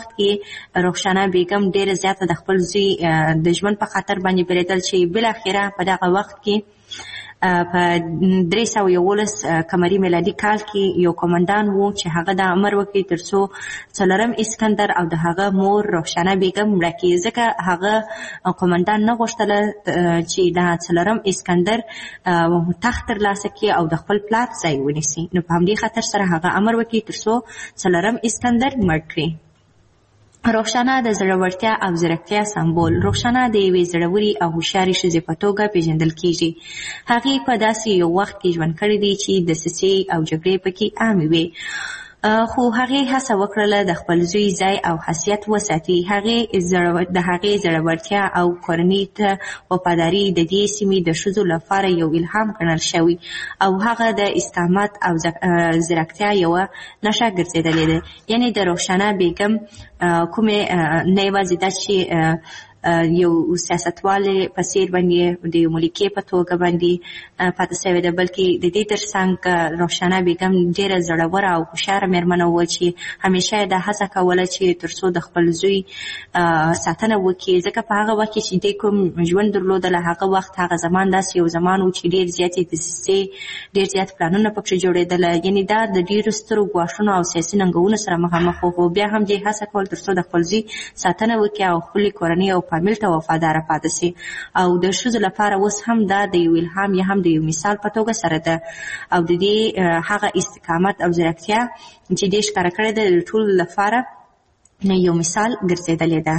وخت کې رخسانه بیګم ډېره زیاته د خپل زوی د ژوند په خاطر باندې بریدل چې بالاخره په دغه وخت کې په درې سوه یولس قمري میلادي کال کې یو قومندان و چې هغه د امر وکړي تر څو څلورم اسکندر او د هغه مور رخسانه بیګم مړه کړي، ځکه هغه قومندان نه غوښتله چې د څلورم اسکندر تخت ترلاسه کړي او د خپل پلار ځای ونیسي. نو په همدې خاطر سره هغه امر وکړي تر څو څلورم اسکندر مړ کړي. رخسانه د زړورتیا او ځیرکتیا سمبول. رخسانه د یوې زړورې او هوښیارې ښځې په توګه پیژندل کیږي. هغې په داسې یو وخت کې ژوند کړی دی چې دسیسې او جګړې پکې عامې وې، خو هغې هڅه وکړله د خپل زوی ځای او حیثیت وساتي. هغې د هغې زړورتیا او کورنۍ ته وفاداري د دې سیمې د ښځو لپاره یو الهام ګڼل شوی او هغه د استقامت او ځیرکتیا یوه نښه ګرځېدلې ده. یعنې د رخسانه بیګم کومې نه یوازې دا چې یو سیاستوالې په څېر باندې د یو ملکې په توګه باندې پاتې شوې ده، بلکې د دې تر څنګ رخسانه بیګم ډېره زړوره او هوښیاره مېرمنه وه چې همیشه یې دا هڅه کوله چې تر څو د خپل زوی ساتنه وکړي، ځکه په هغه وخت کې چې دې کوم ژوند درلودله هغه وخت هغه زمان داسې یو زمان و چې ډېر زیاتې دسیسې ډېر زیات پلانونه پکې جوړېدله، یعنې دا د ډېرو سترو ګواښونو او سیاسي ننګونو سره مخامخ و، خو بیا هم دې هڅه کول تر څو د خپل زوی ساتنه وکړي او خپلې کورنۍ او فامیل ته وفاداره پاتې سي. او د ښځو لپاره اوس هم دا د یو الهام یا هم د یو مثال په توګه سره ده او د دې هغه استقامت او ځیرکتیا چې دې ښکاره کړې ده د ټولو لپاره یو مثال ګرځېدلې ده.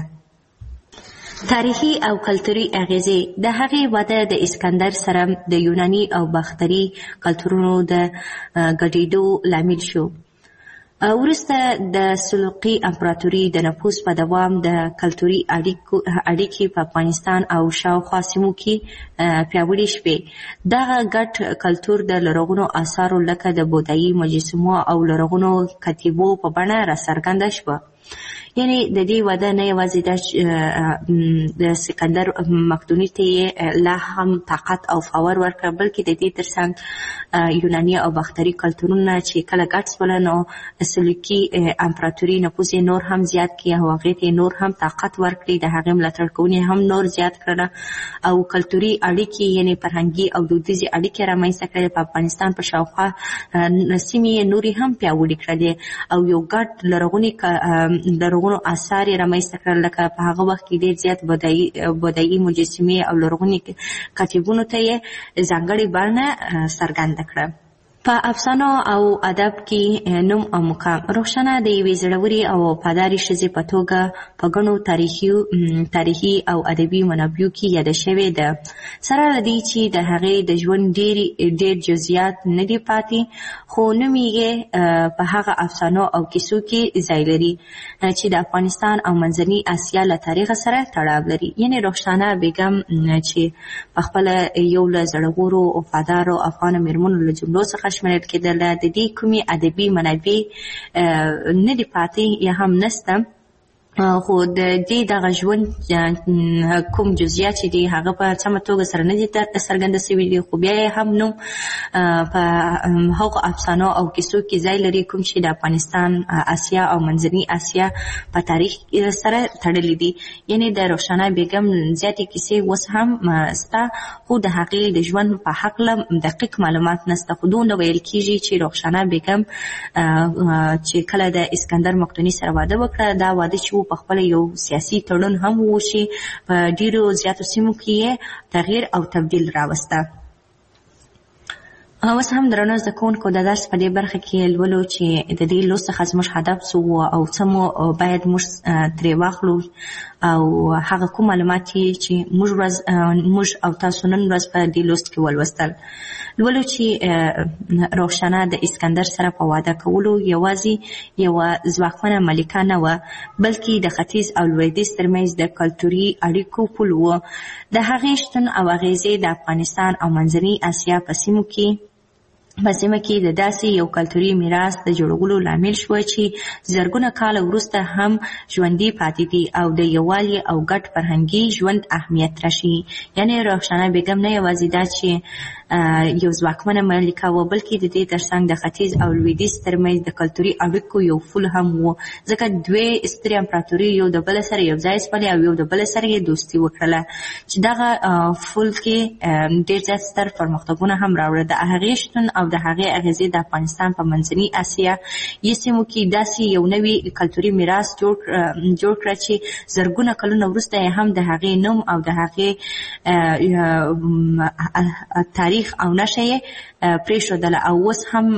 تاریخي او کلتوري اغیزې. د هغې وده د اسکندر سره د یوناني او باختري کلتورونو د ګډېدو لامل شو. وروسته د سلوقي امپراتوري د نفوذ په دوام د کلتوري اړیکې په افغانستان او شاوخوا سیمو کې پیاوړې شوې. دغه ګډ کلتور د لرغونو آثارو لکه د بودایي مجسمو او لرغونو کتیبو په بڼه راڅرګنده شوه. یعنې د دې وده نه یوازې دا د سکندر مقدوني ته یې لا هم طاقت او باور ورکړ، بلکې د دې تر څنګ یوناني او باختري کلتورونه چې کله ګډ شوله نو سلوکي امپراتوري نفوذ یې نور هم زیات کړي او هغې ته نور هم طاقت ورکړي، د هغې ملاتړ کوونکي هم نور زیات کړله او کلتوري اړیکې یعنې فرهنګي او دودیزې اړیکې رامنځته کړلې. په افغانستان په شاوخوا سیمې یې نورې هم پیاوړې کړلې او یو ګډ لرغوني لرغونو آثار یې رامنځته کړل، لکه په هغه وخت کې ډېر زیات بودایي مجسمې او لرغوني کتیبونو ته یې ځانګړې بڼه څرګنده کړه. په افسانو او ادب کې نوم او مقام. رخسانه د یوې زړورې او وفادارې ښځې په توګه په ګڼو تاریخي تاریخي او ادبي منابعو کې یاده شوې ده. سره له دې چې د هغې د ژوند ډېر جزئیات نه دي پاتې، خو نوم یې په هغه افسانو او کیسو کې ځای لري چې د افغانستان او منځنۍ اسیا له تاریخ سره تړاو لري. یعنې رخسانه بیګم چې پخپله یو له زړورو وفادارو افغانو مېرمنو له جملو څخه شمېرل کېدله، د دې کومې ادبي منابع نه دي پاتې یا هم نسته، خو د دې دغه ژوند کوم جزئیات چې دي هغه په سمه توګه سره نه دي څرګنده سوي دي، خو بیا یې هم نوم په هغو افسانو او کیسو کې ځای لري کوم چې د افغانستان، اسیا او منځنۍ اسیا په تاریخ سره تړلي دي. یعنې د رخسانه بیګم زیاتې کیسې اوس هم سته، خو د هغې د ژوند په هکله دقیق معلومات نسته. خو دومره ویل کېږي چې رخسانه بیګم چې کله د اسکندر مقدوني سره واده وکړه، دا واده چې په خپل یو سیاسي تړون هم وشي، په ډیرو زیاتو سیمو کې تغییر او تبدیل راوسته. اوس هم درنو زده کوونکو د درس په دې برخه کې لولو چې د دې لوست څخه زموږ هدف څه و او څه مو باید موږ ترې واخلو او هغه کوم معلومات چې موږ موږ او تاسو نن ورځ په دې لوست کې ولوستل. لولو چې رخسانه د اسکندر سره په واده کولو یوازې یوه ځواکمنه ملکه نه وه، بلکې د ختیځ او لویدیځ ترمنځ د کلتوري اړیکو پل و. د هغې شتون او اغیزې د افغانستان او منځنۍ اسیا په سیمو کې په سیمه کې د داسې یو کلتوري میراث د جوړولو لامل شوه چې زرګونه کاله وروسته هم ژوندي پاتې دي او د یووالي او ګډ فرهنګي ژوند اهمیت راشي. یعنې رخسانه بیګم نه یوازې دا چې یو ځواکمنه ملکه و، بلکې د دې ترڅنګ د ختیځ او لویدیځ ترمنځ د کلتوري اړیکو یو پل هم و، ځکه دوی سترې امپراتوري یو د بل سره یو ځای شولې او یو د بل سره یې دوستي وکړله چې دغه پل کې ډېر زیات ستر پرمختګونه هم راوړل. د هغې شتون او د هغې اغېزې د افغانستان په منځني اسیا یې سیمو کې داسې یو نوی کلتوري میراث جوړ کړه چې زرګونه کلونه وروسته یې هم د هغې نوم او د هغې تاریخ او نښه یې پرېښودله، او اوس هم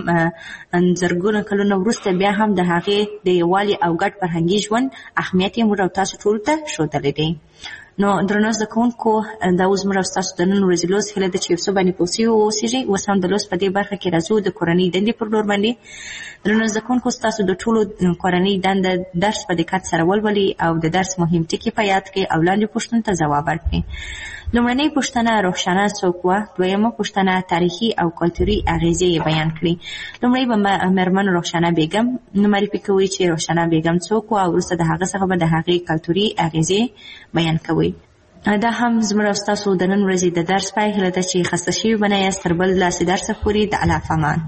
زرګونه کلونه وروسته بیا هم د هغې د یووالي او ګډ فرهنګي ژوند اهمیت یې موږ او تاسو ټولو ته ښودلی دی. نو درنو زده کوونکو، دا اوس موږ او ستاسو د نن ورځې لوست هیله ده چې یو څه باندې پوه سوي واوسېږئ. اوس هم د لوست په دې برخه کې راځو د کورنۍ دندې پر لور باندې. درنو زده کوونکو، ستاسو د ټولو کورنۍ دنده درس په دقت سره ولولئ او د درس مهم ټکي په یاد کړئ او لاندې پوښتنو ته ځواب ورکړئ. لومړنۍ پوښتنه روښانه څوک وه؟ دویمه پوښتنه تاریخي او کلتوري اغېزې یې بیان کړئ. لومړی به مېرمن روښانه بیګم معرفي کوئ چې روښانه بیګم څوک وه او وروسته د هغه څخه به د هغې کلتوري اغېزې بیان کوئ. دا هم زموږ او ستاسو د نن ورځې د درس پای هیله ده چې خسته شوي به نه یاست. تر بل داسې درسه پورې د الله په امان.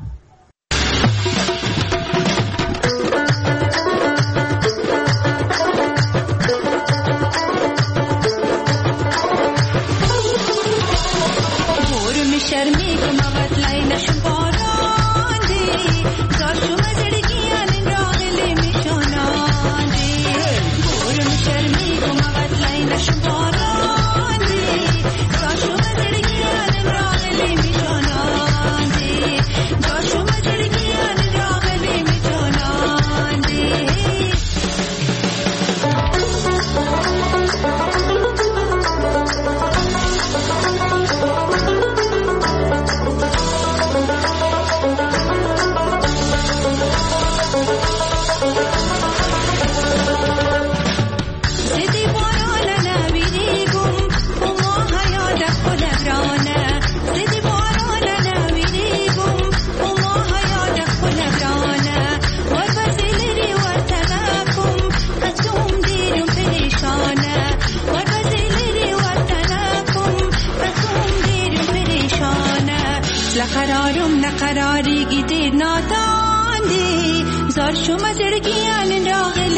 قراری گی دیر نادان دی زار شما زرگیان راغ